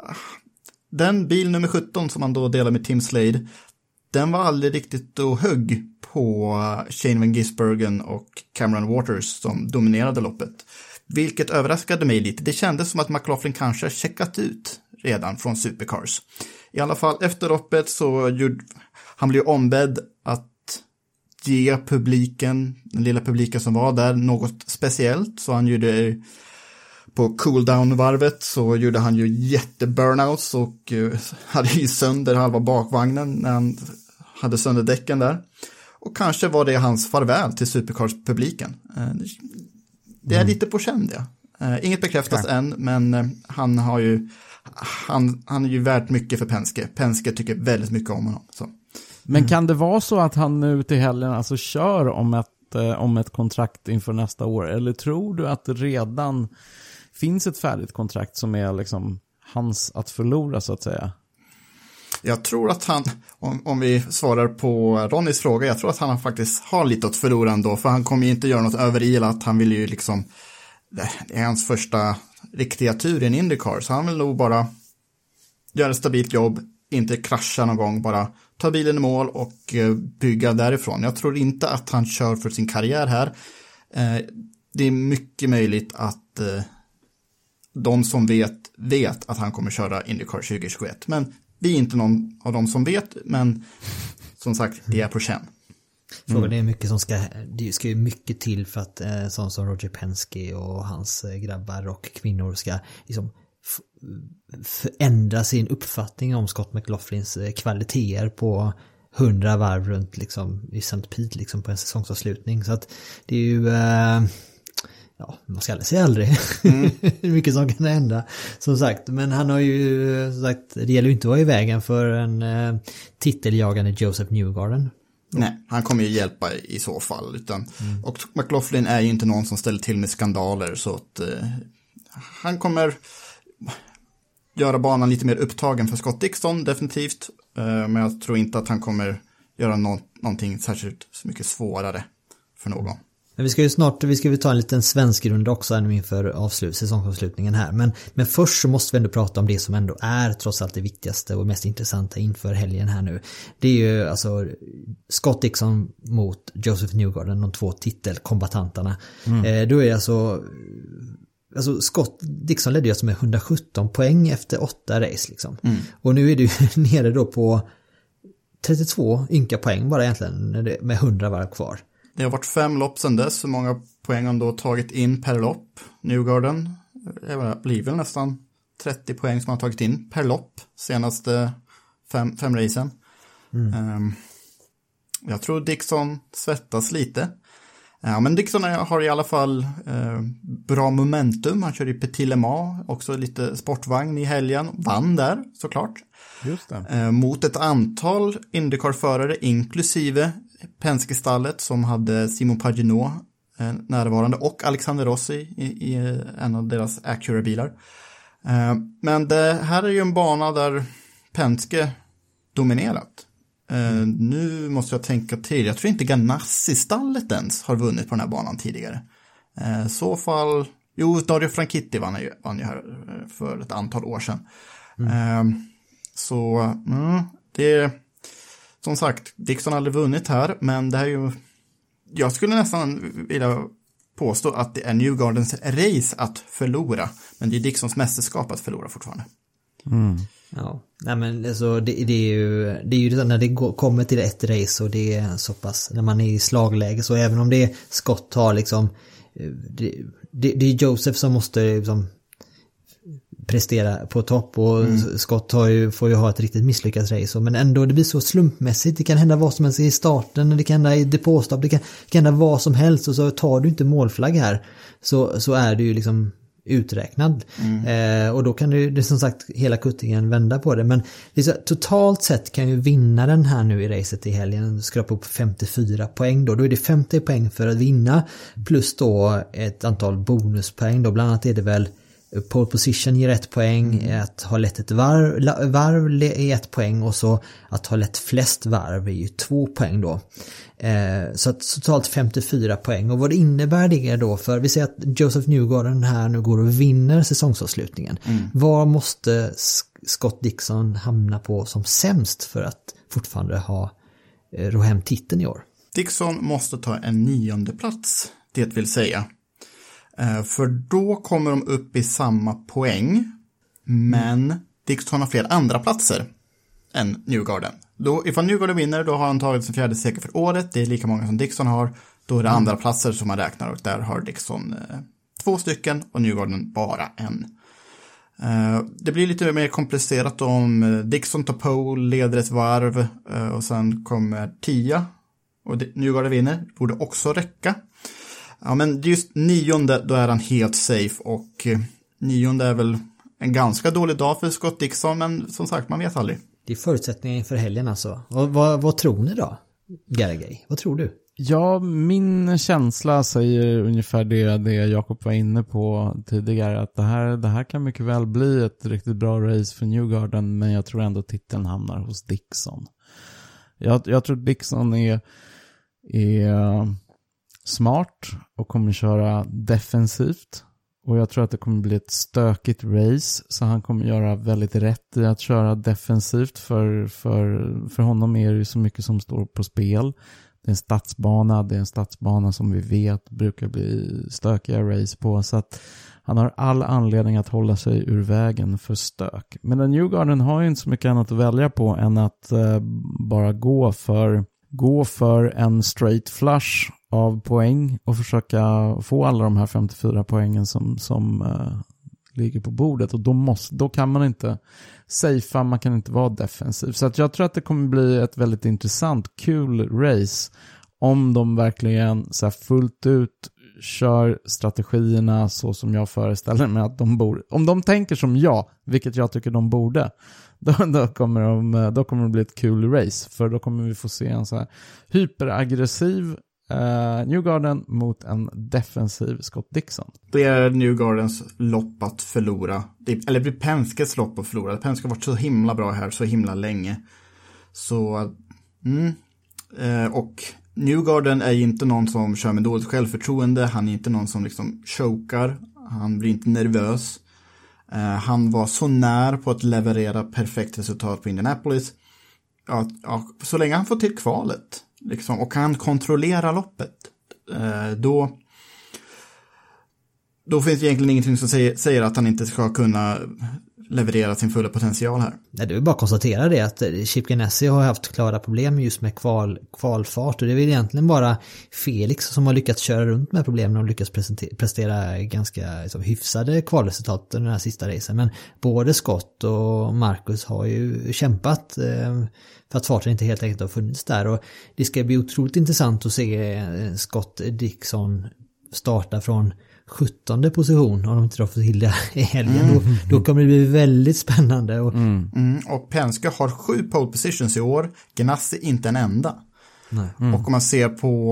den bil nummer sjutton som han då delar med Tim Slade, den var aldrig riktigt då högg på Shane Van Gisbergen och Cameron Waters som dominerade loppet. Vilket överraskade mig lite. Det kändes som att McLaughlin kanske checkat ut redan från Supercars. I alla fall efter loppet så gjorde, han blev ombedd att ge publiken, den lilla publiken som var där, något speciellt. Så han gjorde på cooldown-varvet så gjorde han ju jätteburnouts och uh, hade ju sönder halva bakvagnen när han hade sönder däcken där. Och kanske var det hans farväl till Supercars-publiken. Uh, det är mm. lite på känn det. Uh, inget bekräftas ja. än, men uh, han har ju han, han är ju värt mycket för Penske. Penske tycker väldigt mycket om honom. Så. Men mm. kan det vara så att han nu till helgen alltså kör om ett, eh, om ett kontrakt inför nästa år? Eller tror du att det redan finns ett färdigt kontrakt som är liksom hans att förlora så att säga? Jag tror att han, om, om vi svarar på Ronnys fråga, jag tror att han faktiskt har lite att förlora ändå. För han kommer ju inte göra något överilat. Han vill ju liksom, det är hans första riktiga tur i en IndyCar. Så han vill nog bara göra ett stabilt jobb, inte krascha någon gång, bara ta bilen i mål och bygga därifrån. Jag tror inte att han kör för sin karriär här. Det är mycket möjligt att de som vet, vet att han kommer köra IndyCar tjugo tjugoett. Men vi är inte någon av dem som vet, men som sagt, det är på känn. Frågan mm. är mycket som ska, det ska ju mycket till för att eh, sån som Roger Penske och hans eh, grabbar och kvinnor ska liksom f- förändra sin uppfattning om Scott McLaughlins eh, kvaliteter på hundra varv runt liksom i Saint Pete liksom på en säsongsavslutning. Så att det är ju eh, ja, man ska aldrig säga aldrig. Mm. mycket som kan hända som sagt, men han har ju som sagt, det gäller ju inte att vara i vägen för en eh, titeljagande Joseph Newgarden. Nej, han kommer ju hjälpa i så fall. Utan, mm. Och McLaughlin är ju inte någon som ställer till med skandaler. Så att eh, han kommer göra banan lite mer upptagen för Scott Dixon, definitivt. Eh, men jag tror inte att han kommer göra no- någonting särskilt mycket svårare för någon. Men vi ska ju snart, vi ska ju ta en liten svensk runda också ännu inför avslut, säsongsavslutningen här. Men, men först så måste vi ändå prata om det som ändå är trots allt det viktigaste och mest intressanta inför helgen här nu. Det är ju alltså Scott Dixon mot Joseph Newgarden, de två titelkombatanterna. Mm. Eh, då är det alltså, alltså Scott Dixon ledde ju alltså med hundrasjutton poäng efter åtta race liksom. Mm. Och nu är du nere då på trettiotvå ynka poäng bara egentligen med hundra varv kvar. Det har varit fem lopp sedan dess. Hur många poäng han då tagit in per lopp? Newgarden det blir väl nästan trettio poäng som han tagit in per lopp senaste fem, fem racen. Mm. Um, jag tror Dixon svettas lite. Ja, men Dixon har i alla fall uh, bra momentum. Han kör i Petit Le Mans, också lite sportvagn i helgen. Vann där såklart. Just det. Uh, mot ett antal IndyCar-förare inklusive Penske-stallet som hade Simon Pagenaud eh, närvarande och Alexander Rossi i, i en av deras Acura-bilar. Eh, men det här är ju en bana där Penske dominerat. Eh, mm. Nu måste jag tänka till. Jag tror inte Ganassi-stallet ens har vunnit på den här banan tidigare. Eh, så fall, jo, Dario Franchitti vann ju, vann ju här för ett antal år sedan. Mm. Eh, så mm, det är som sagt, Dixon har aldrig vunnit här, men det här är ju, jag skulle nästan vilja påstå att det är Newgardens race att förlora, men det är Dixons mästerskap att förlora fortfarande. Mm. Ja, nej men alltså det, det är ju det är ju när det går, kommer till ett race och det är så pass, när man är i slagläge, så även om det är Scott har liksom det, det, det är Joseph som måste liksom prestera på topp och mm. Scott har ju, får ju ha ett riktigt misslyckat race, men ändå det blir så slumpmässigt. Det kan hända vad som helst i starten, det kan hända i depåstopp, det kan, det kan hända vad som helst, och så tar du inte målflagg här så, så är du ju liksom uträknad. Mm. Eh, och då kan du, det som sagt, hela kuttingen vända på det, men liksom, totalt sett kan ju vinnaren här nu i racet i helgen skrapa upp femtiofyra poäng då. Då är det femtio poäng för att vinna plus då ett antal bonuspoäng då, bland annat är det väl pole position ger ett poäng, mm. att ha lett ett varv, varv är ett poäng, och så att ha lett flest varv är ju två poäng då. Eh, så att totalt femtiofyra poäng. Och vad det innebär det då, för vi säger att Joseph Newgarden här nu går och vinner säsongsavslutningen. Mm. Vad måste Scott Dixon hamna på som sämst för att fortfarande ha eh, ro hem titeln i år? Dixon måste ta en nionde plats, det vill säga. För då kommer de upp i samma poäng, men mm. Dixon har fler andra platser än Newgarden. Då, ifall Newgarden vinner, då har han tagit sin fjärde seger för året. Det är lika många som Dixon har. Då är det mm. andra platser som man räknar, och där har Dixon eh, två stycken och Newgarden bara en. Uh, det blir lite mer komplicerat om Dixon tar pole, leder ett varv uh, och sen kommer tia och Newgarden vinner. Borde också räcka. Ja, men just nionde, då är han helt safe och uh, nionde är väl en ganska dålig dag för Scott Dixon, men som sagt, man vet aldrig. Det är förutsättningar inför helgen alltså. Och vad, vad tror ni då, Garagay? Vad tror du? Ja, min känsla säger ungefär det, det Jakob var inne på tidigare. Att det här, det här kan mycket väl bli ett riktigt bra race för Newgarden. Men jag tror ändå titeln hamnar hos Dixon. Jag, jag tror Dixon är, är smart och kommer köra defensivt. Och jag tror att det kommer bli ett stökigt race. Så han kommer göra väldigt rätt i att köra defensivt. För, för, för honom är det ju så mycket som står på spel. Det är en stadsbana. Det är en stadsbana som vi vet brukar bli stökiga race på. Så att han har all anledning att hålla sig ur vägen för stök. Men den Newgarden har ju inte så mycket annat att välja på än att eh, bara gå för, gå för en straight flush av poäng och försöka få alla de här femtiofyra poängen som, som uh, ligger på bordet. Och då, måste, då kan man inte safea, man kan inte vara defensiv. Så att jag tror att det kommer bli ett väldigt intressant, kul race om de verkligen så här fullt ut kör strategierna så som jag föreställer mig att de borde. Om de tänker som jag, vilket jag tycker de borde, då, då, kommer, de, då kommer det bli ett kul race. För då kommer vi få se en så här hyperaggressiv Uh, Newgarden mot en defensiv Scott Dixon. Det är Newgardens lopp att förlora. Det, eller det blir Penskes lopp att förlora. Penske har varit så himla bra här så himla länge. Så, mm. uh, och Newgarden är inte någon som kör med dåligt självförtroende. Han är inte någon som liksom chokar. Han blir inte nervös. Uh, han var så när på att leverera perfekt resultat på Indianapolis. Ja, ja, så länge han får till kvalet. Liksom, och kan kontrollera loppet, eh, då då finns det egentligen ingenting som säger, säger att han inte ska kunna leverera sin fulla potential här. Nej, det är bara att konstatera det att Chip Ganassi har haft klara problem just med kval, kvalfart och det är väl egentligen bara Felix som har lyckats köra runt med problemen och lyckats prestera ganska liksom, hyfsade kvalresultat den här sista racen. Men både Scott och Marcus har ju kämpat eh, för att farten inte helt enkelt har funnits där och det ska bli otroligt intressant att se Scott Dixon starta från sjuttonde position om de inte får till det i helgen. Mm. Då, då kommer det bli väldigt spännande. Och, mm. Mm. och Penske har sju pole positions i år. Ganassi inte en enda. Mm. Och om man ser på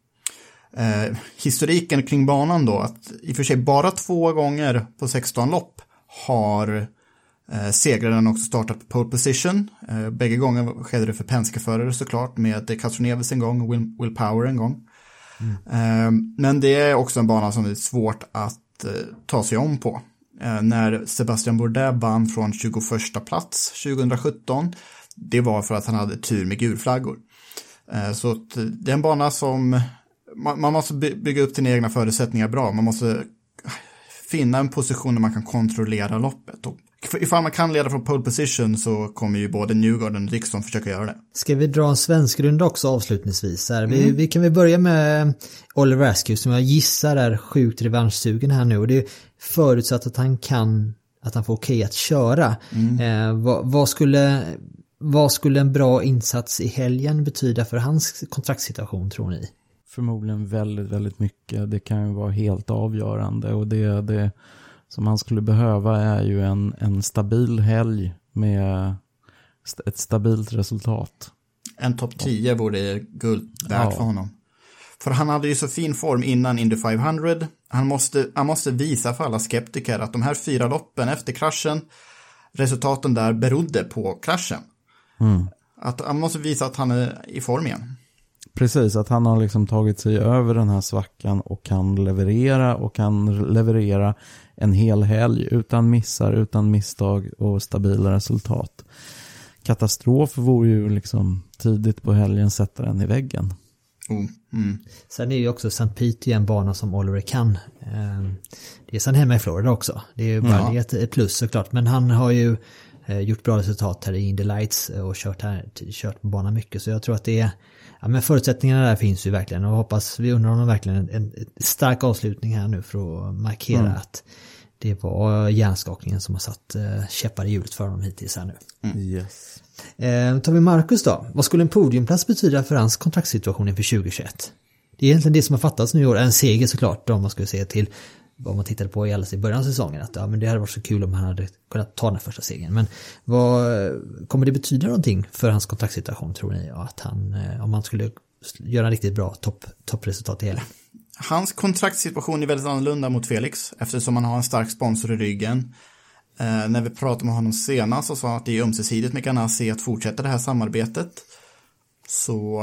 eh, historiken kring banan då, att i och för sig bara två gånger på sexton lopp har eh, segraren också startat på pole position. Eh, bägge gånger skedde det för Penske-förare såklart, med Castroneves en gång och Will, Will Power en gång. Mm. Men det är också en bana som är svårt att ta sig om på. När Sebastian Bourdais vann från tjugoförsta plats tjugohundrasjutton, det var för att han hade tur med gulflaggor. Så det är en bana som man måste bygga upp sina egna förutsättningar bra. Man måste finna en position där man kan kontrollera loppet. Och ifall man kan leda från pole position så kommer ju både Newgarden och Dixon försöka göra det. Ska vi dra en svensk runda också avslutningsvis? Här? Vi, mm. vi kan väl börja med Oliver Askew som jag gissar är sjukt revanschsugen här nu. Och det är förutsatt att han kan, att han får okej att köra. Mm. Eh, vad, vad, skulle, vad skulle en bra insats i helgen betyda för hans kontraktssituation, tror ni? Förmodligen väldigt, väldigt mycket. Det kan ju vara helt avgörande och det, det som han skulle behöva är ju en, en stabil helg med ett stabilt resultat. En topp tio vore guld värt ja. för honom. För han hade ju så fin form innan Indy femhundra. Han måste, han måste visa för alla skeptiker att de här fyra loppen efter kraschen, resultaten där berodde på kraschen. Mm. Att han måste visa att han är i form igen. Precis, att han har liksom tagit sig över den här svackan och kan leverera och kan leverera en hel helg utan missar, utan misstag och stabila resultat. Katastrof vore ju liksom tidigt på helgen sätta den i väggen. Mm. Mm. Sen är ju också Saint Pete en bana som Oliver kan. Det är sen hemma i Florida också. Det är ju bara mm. det ett plus såklart. Men han har ju eh, gjort bra resultat här i Indy Lights och kört, här, kört på banan mycket. Så jag tror att det är, ja, men förutsättningarna där finns ju verkligen, och hoppas, vi undrar om de verkligen en, en stark avslutning här nu för att markera mm. att det var hjärnskakningen som har satt eh, käppar i hjulet för dem hittills här nu. Mm. Yes. Eh, tar vi Marcus då. Vad skulle en podiumplats betyda för hans kontraktssituation inför tjugohundratjugoett? Det är egentligen det som har fattats nu i år. En seger såklart, om man skulle se till vad man tittade på i alla i början av säsongen. Att ja, men det hade varit så kul om han hade kunnat ta den första segern. Men vad kommer det betyda någonting för hans kontraktssituation, tror ni? Att han, om han skulle göra en riktigt bra topp, toppresultat i hela? Hans kontraktssituation är väldigt annorlunda mot Felix, eftersom han har en stark sponsor i ryggen. Eh, när vi pratade med honom senast så sa han att det är ömsesidigt med Ganassi att fortsätta det här samarbetet. Så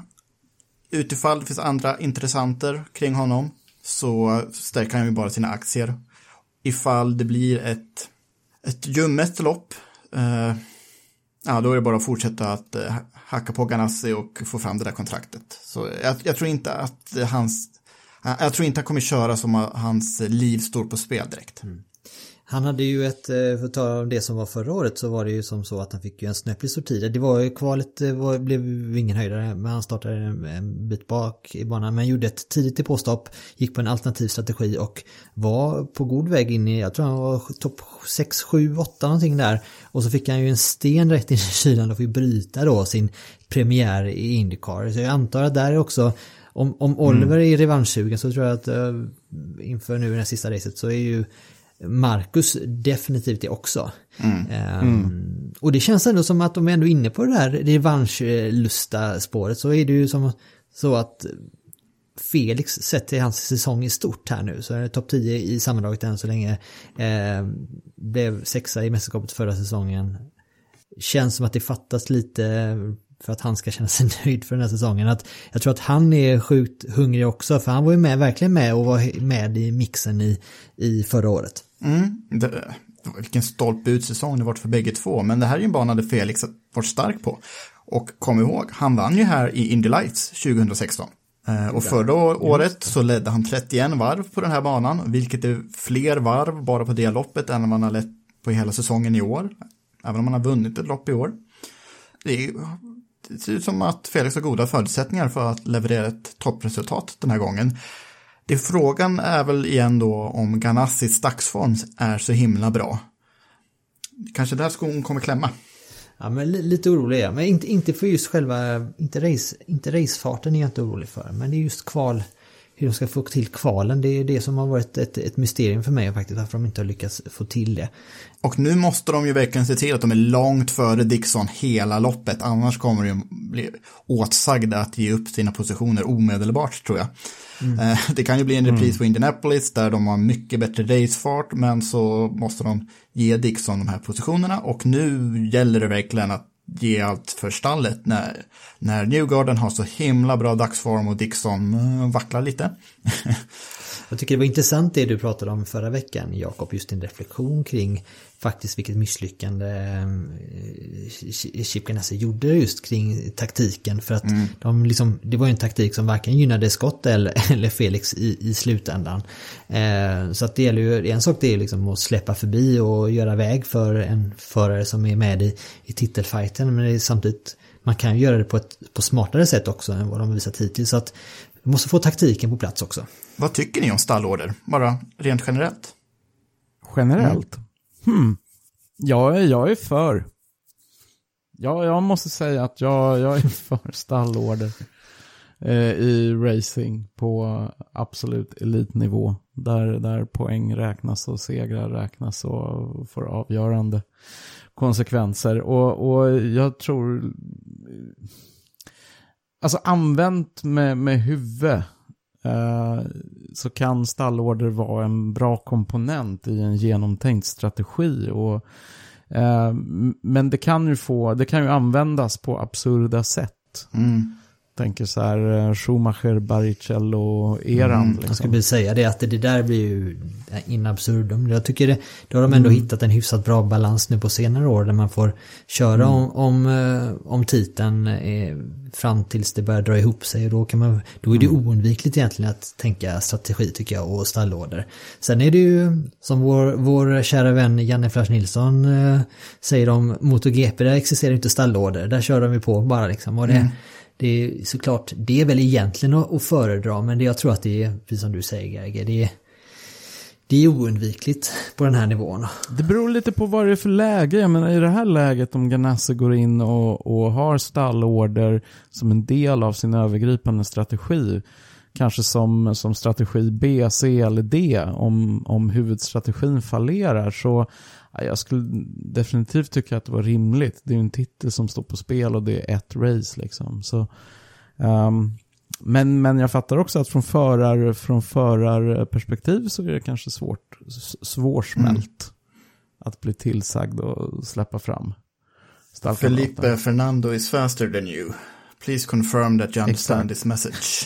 utifall det finns andra intressenter kring honom så stärker han ju bara sina aktier. Ifall det blir ett, ett ljummet lopp, eh, ja, då är det bara att fortsätta att eh, hacka på Ganassi och få fram det där kontraktet. Så jag, jag tror inte att hans jag tror inte han kommer köra som hans liv står på spel direkt. Mm. Han hade ju ett, för att ta det som var förra året, så var det ju som så att han fick ju en snöplig sortid. Det var ju kvalet, det var, blev ingen höjdare, men han startade en, en bit bak i banan, men gjorde ett tidigt till påstopp, gick på en alternativ strategi och var på god väg in i, jag tror han var topp sex, sju, åtta någonting där. Och så fick han ju en sten rätt in i kylan och fick bryta då sin premiär i IndyCar. Så jag antar att där är också, om, om Oliver mm. är revanschsugen, så tror jag att uh, inför nu i det sista racet så är ju Marcus definitivt det också. Mm. Um, mm. Och det känns ändå som att de är ändå inne på det här revanschlusta spåret, så är det ju som så att Felix sett till hans säsong i stort här nu, så är det topp tio i sammandraget än så länge. Eh, blev sexa i mästerskapet förra säsongen. Känns som att det fattas lite för att han ska känna sig nöjd för den här säsongen. Att jag tror att han är sjukt hungrig också, för han var ju med, verkligen med och var med i mixen i, i förra året. Mm, det, vilken stolpe ut säsong det varit för bägge två, men det här är ju en bana där Felix varit stark på. Och kom ihåg, han vann ju här i Indy Lights tjugohundrasexton. Eh, och förra året så ledde han trettioen varv på den här banan, vilket är fler varv bara på det loppet än man har lett på hela säsongen i år. Även om man har vunnit ett lopp i år. Det, är, det ser ut som att Felix har goda förutsättningar för att leverera ett toppresultat den här gången. Det frågan är väl igen då om Ganassis dagsform är så himla bra. Kanske där skon kommer klämma. Ja, men lite orolig är jag. Men inte, inte för just själva, inte, race, inte racefarten är jag inte orolig för. Men det är just kval, hur de ska få till kvalen. Det är det som har varit ett, ett mysterium för mig faktiskt, varför de inte har lyckats få till det. Och nu måste de ju verkligen se till att de är långt före Dixon hela loppet. Annars kommer de bli åtsagda att ge upp sina positioner omedelbart, tror jag. Mm. Det kan ju bli en repris mm. på Indianapolis där de har mycket bättre racefart, men så måste de ge Dixon de här positionerna, och nu gäller det verkligen att ge allt för stallet när, när Newgarden har så himla bra dagsform och Dixon vacklar lite. Jag tycker det var intressant det du pratade om förra veckan, Jakob, just din reflektion kring faktiskt vilket misslyckande Chip Ganassi gjorde just kring taktiken, för att mm. de liksom, det var ju en taktik som varken gynnade Scott eller, eller Felix i, i slutändan. Eh, så att det gäller ju, en sak det är liksom att släppa förbi och göra väg för en förare som är med i, i titelfighten, men det är samtidigt, man kan ju göra det på ett på smartare sätt också än vad de visat hittills, så att vi måste få taktiken på plats också. Vad tycker ni om stallorder? Bara rent generellt. Generellt? Mm. Hmm. Jag, är, jag är för. Jag, jag måste säga att jag, jag är för stallorder eh, i racing på absolut elitnivå. Där, där poäng räknas och segrar räknas och får avgörande konsekvenser. Och, och jag tror... Alltså använt med, med huvud eh, så kan stallorder vara en bra komponent i en genomtänkt strategi. Och, eh, men det kan ju få, det kan ju användas på absurda sätt. Mm. tänker så här Schumacher, Barrichello-eran. Mm, liksom. Jag skulle säga det, att det där blir ju in absurdum. Jag tycker det, då har de ändå mm. hittat en hyfsat bra balans nu på senare år där man får köra mm. om, om, om titeln eh, fram tills det börjar dra ihop sig, och då, kan man, då är det mm. oundvikligt egentligen att tänka strategi tycker jag och stallorder. Sen är det ju som vår, vår kära vän Janne Flash Nilsson eh, säger om MotoGP, där existerar inte stallorder, där kör de ju på bara liksom, och det mm. Det är såklart, det är väl egentligen att, att föredra, men det jag tror att det är, precis som du säger Gerge, det är, det är oundvikligt på den här nivån. Det beror lite på vad det är för läge. Jag menar, i det här läget om Ganassi går in och, och har stallorder som en del av sin övergripande strategi, kanske som, som strategi B, C eller D, om, om huvudstrategin fallerar, så jag skulle definitivt tycka att det var rimligt. Det är ju en titel som står på spel och det är ett race liksom. Så, um, men, men jag fattar också att från, förar, från förarperspektiv så är det kanske svårt, svårsmält mm. att bli tillsagd och släppa fram. Felipe Fernando is faster than you. Please confirm that you understand this message.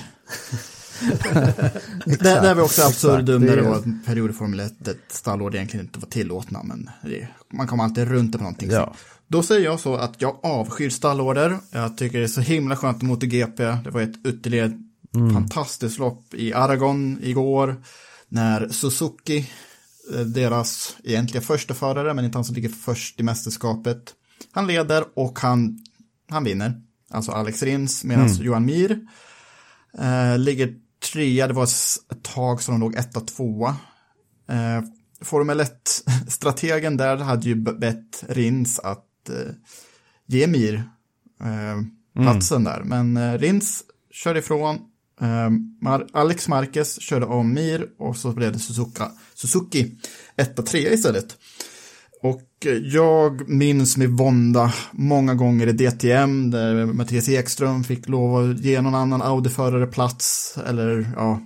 det, det är också absurdum när det var en period i Formel ett där stallord egentligen inte var tillåtna, men det, man kommer alltid runt på någonting. Ja. Då säger jag så att jag avskyr stallorder. Jag tycker det är så himla skönt mot G P. Det var ett ytterligare mm. fantastiskt lopp i Aragon igår när Suzuki, deras egentligen första förare, men inte han som ligger först i mästerskapet, han leder och han, han vinner. Alltså Alex Rins, medan mm. Johan Mir eh, ligger trea. Det var ett tag som de låg etta, tvåa. Eh, Formel ett-strategen där hade ju bett Rins att eh, ge Mir eh, platsen mm. där. Men eh, Rins körde ifrån. Eh, Mar- Alex Marquez körde om Mir och så blev det Suzuki, Suzuki etta, trea istället. Och jag minns med vånda många gånger i D T M där Mattias Ekström fick lov att ge någon annan Audi-förare plats, eller ja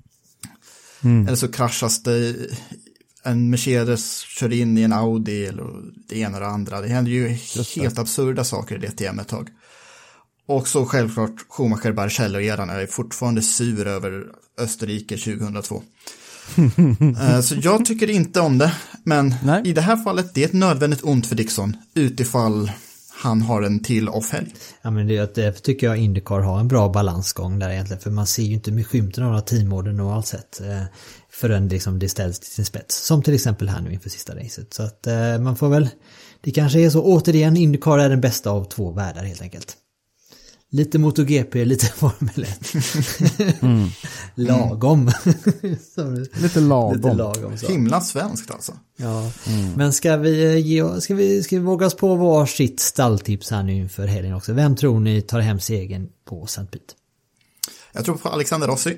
mm. eller så kraschas det, en Mercedes kör in i en Audi eller det ena och det andra. Det händer ju helt absurda saker i D T M ett tag. Och så självklart Schumacher, Barrichello-eran är fortfarande sur över Österrike tjugohundratvå. Så jag tycker inte om det, men Nej. i det här fallet det är ett nödvändigt ont för Dixon utifall han har en till off-helg. Ja, men det, det tycker jag IndyCar har en bra balansgång där egentligen, för man ser ju inte med skymten av några teamorden normalt sett eh, förrän liksom det ställs till sin spets, som till exempel här nu inför sista racet. Så att eh, man får väl, det kanske är så, återigen, IndyCar är den bästa av två världar helt enkelt. Lite MotoGP, lite Formel ett. Mm. Lagom. lite lagom. Lite lagom så. Himla svenskt alltså. Ja. Mm. Men ska vi, ge, ska, vi, ska vi våga oss på var sitt stalltips här nu inför helgen också? Vem tror ni tar hem segern på Saint Pete? Jag tror på Alexander Rossi.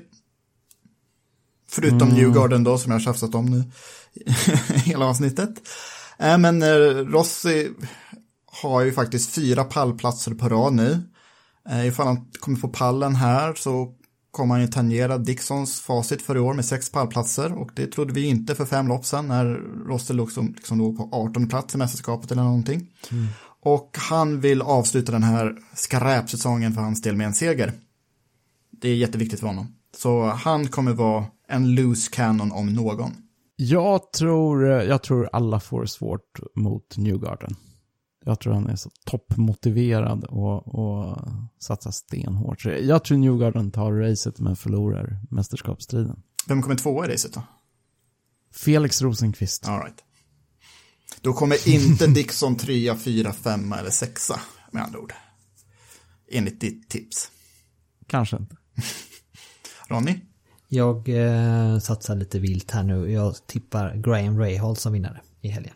Förutom mm. Newgarden då, som jag har tjafsat om nu hela avsnittet. Äh, men Rossi har ju faktiskt fyra pallplatser på rad nu. Ifall han kommer på pallen här så kommer han ju tangera Dixons facit för i år med sex pallplatser, och det trodde vi inte för fem lopp sedan när Russell liksom, liksom låg på artonde plats i mästerskapet eller någonting. Mm. Och han vill avsluta den här skräpsäsongen för hans del med en seger. Det är jätteviktigt för honom. Så han kommer vara en loose cannon om någon. Jag tror, jag tror alla får svårt mot Newgarden. Jag tror han är så toppmotiverad och, och satsar stenhårt. Jag tror Newgarden tar racet men förlorar mästerskapsstriden. Vem kommer tvåa i racet då? Felix Rosenqvist. All right. Då kommer inte Dixon trea, fyra, femma eller sexa med andra ord. Enligt ditt tips. Kanske inte. Ronny? Jag eh, satsar lite vilt här nu. Jag tippar Graham Rahal som vinnare i helgen.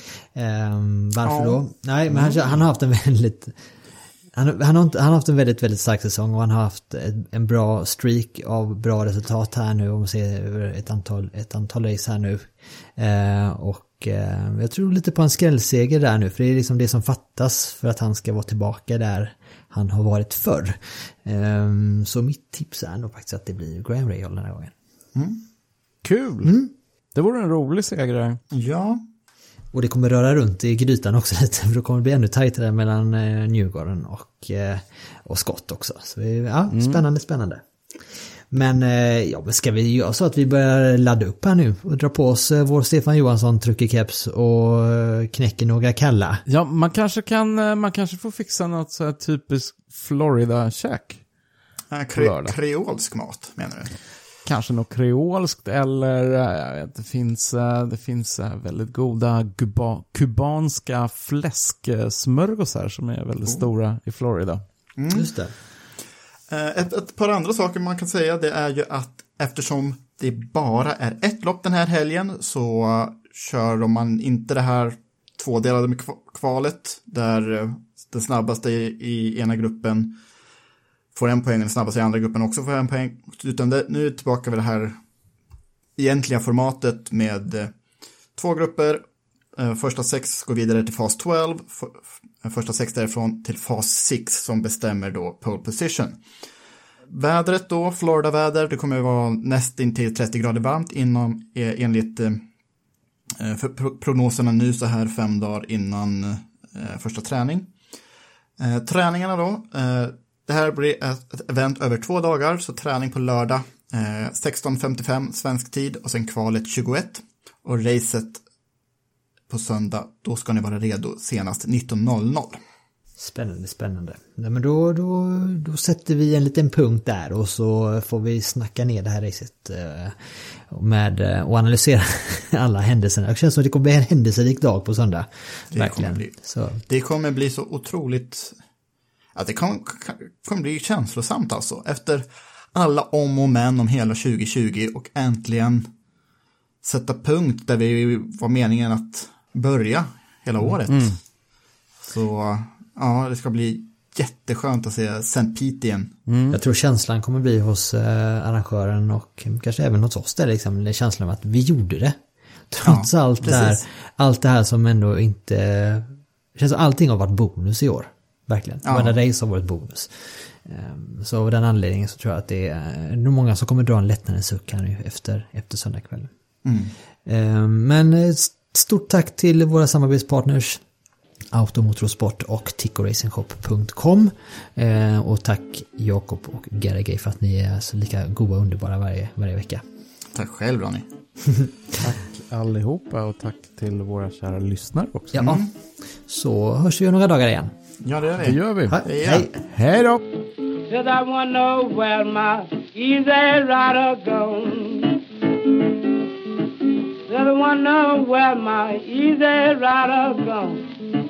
Um, varför ja. då? Nej, men han, han har haft en väldigt han, han, har, han har haft en väldigt, väldigt stark säsong, och han har haft en, en bra streak av bra resultat här nu, om man ser över ett antal, ett antal race här nu. Uh, och uh, jag tror lite på en skrällseger där nu, för det är liksom det som fattas för att han ska vara tillbaka där han har varit förr. Um, så mitt tips är nog faktiskt att det blir Graham Rahal den här gången. Mm. Kul! Mm. Det vore en rolig seger. Ja. Och det kommer röra runt i grytan också lite, för då kommer det bli ännu tajtare mellan eh, Newgarden och, eh, och Scott också. Så ja, spännande, mm. spännande. Men eh, ja, men ska vi göra så att vi börjar ladda upp här nu och dra på oss eh, vår Stefan Johansson truckerkeps och eh, knäcker några kalla? Ja, man kanske kan, man kanske får fixa något så här typiskt Florida-käk. Äh, kre- kreolsk mat, menar du? Kanske något kreolskt eller jag vet, det finns, det finns väldigt goda kuba, kubanska fläsksmörgåsar som är väldigt oh. stora i Florida. Mm. Just det. Ett, ett par andra saker man kan säga, det är ju att eftersom det bara är ett lopp den här helgen så kör man inte det här tvådelade med kvalet där den snabbaste i, i ena gruppen får en poäng, den snabbaste i andra gruppen också får en poäng. Utan det, nu är det tillbaka vid det här egentliga formatet med eh, två grupper. Eh, första sex går vidare till fas tolv. För, första sex därifrån till fas sex som bestämmer då pole position. Vädret då, Florida-väder, det kommer att vara nästintill trettio grader varmt inom, eh, enligt eh, för prognoserna nu så här fem dagar innan eh, första träning. Eh, träningarna då, eh, det här blir ett, ett event över två dagar, så träning på lördag eh, sexton femtiofem svensk tid och sen kvalet tjugoett. Och racet på söndag, då ska ni vara redo senast nitton noll noll. Spännande, spännande. Nej, men då, då, då sätter vi en liten punkt där och så får vi snacka ner det här racet eh, med, och analysera alla händelserna. Det känns som att det kommer bli en händelserik dag på söndag. Det verkligen. Kommer bli, så. Det kommer bli så otroligt... Att det kommer, kommer bli känslosamt alltså. Efter alla om och men om hela tjugo tjugo och äntligen sätta punkt där vi var meningen att börja hela året. Mm. Så ja, det ska bli jätteskönt att se Saint Pete igen. Mm. Jag tror känslan kommer bli hos eh, arrangören och kanske även hos oss där liksom, det är känslan av att vi gjorde det. Trots ja, allt, där, allt det här som ändå inte... Känns som allting har varit bonus i år. Verkligen. Ja. Varje race har varit bonus. Så av den anledningen så tror jag att det är nog många som kommer dra en lättnadens suck här nu efter, efter söndagskvällen. Mm. Men stort tack till våra samarbetspartners Automotorsport och tico racing shop punkt com. Och tack Jakob och Geragay för att ni är så lika goda och underbara varje, varje vecka. Tack själv, Ronny. Tack allihopa och tack till våra kära lyssnare också. Ja, mm. Så hörs vi några dagar igen. Ja, det gör vi. Det gör vi. Ha, hej. Hej då. Said I wanna know where my easy rider gone. Said I wanna know where my easy rider gone.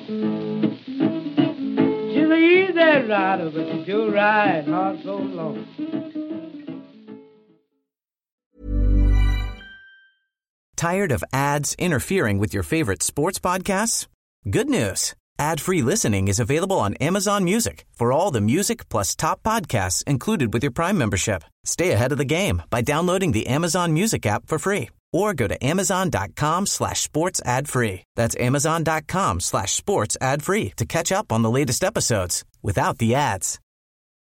She's an easy rider, but she do ride hard so long. Tired of ads interfering with your favorite sports podcasts? Good news. Ad-free listening is available on Amazon Music for all the music plus top podcasts included with your Prime membership. Stay ahead of the game by downloading the Amazon Music app for free or go to amazon.com slash sports ad free. That's amazon.com slash sports ad free to catch up on the latest episodes without the ads.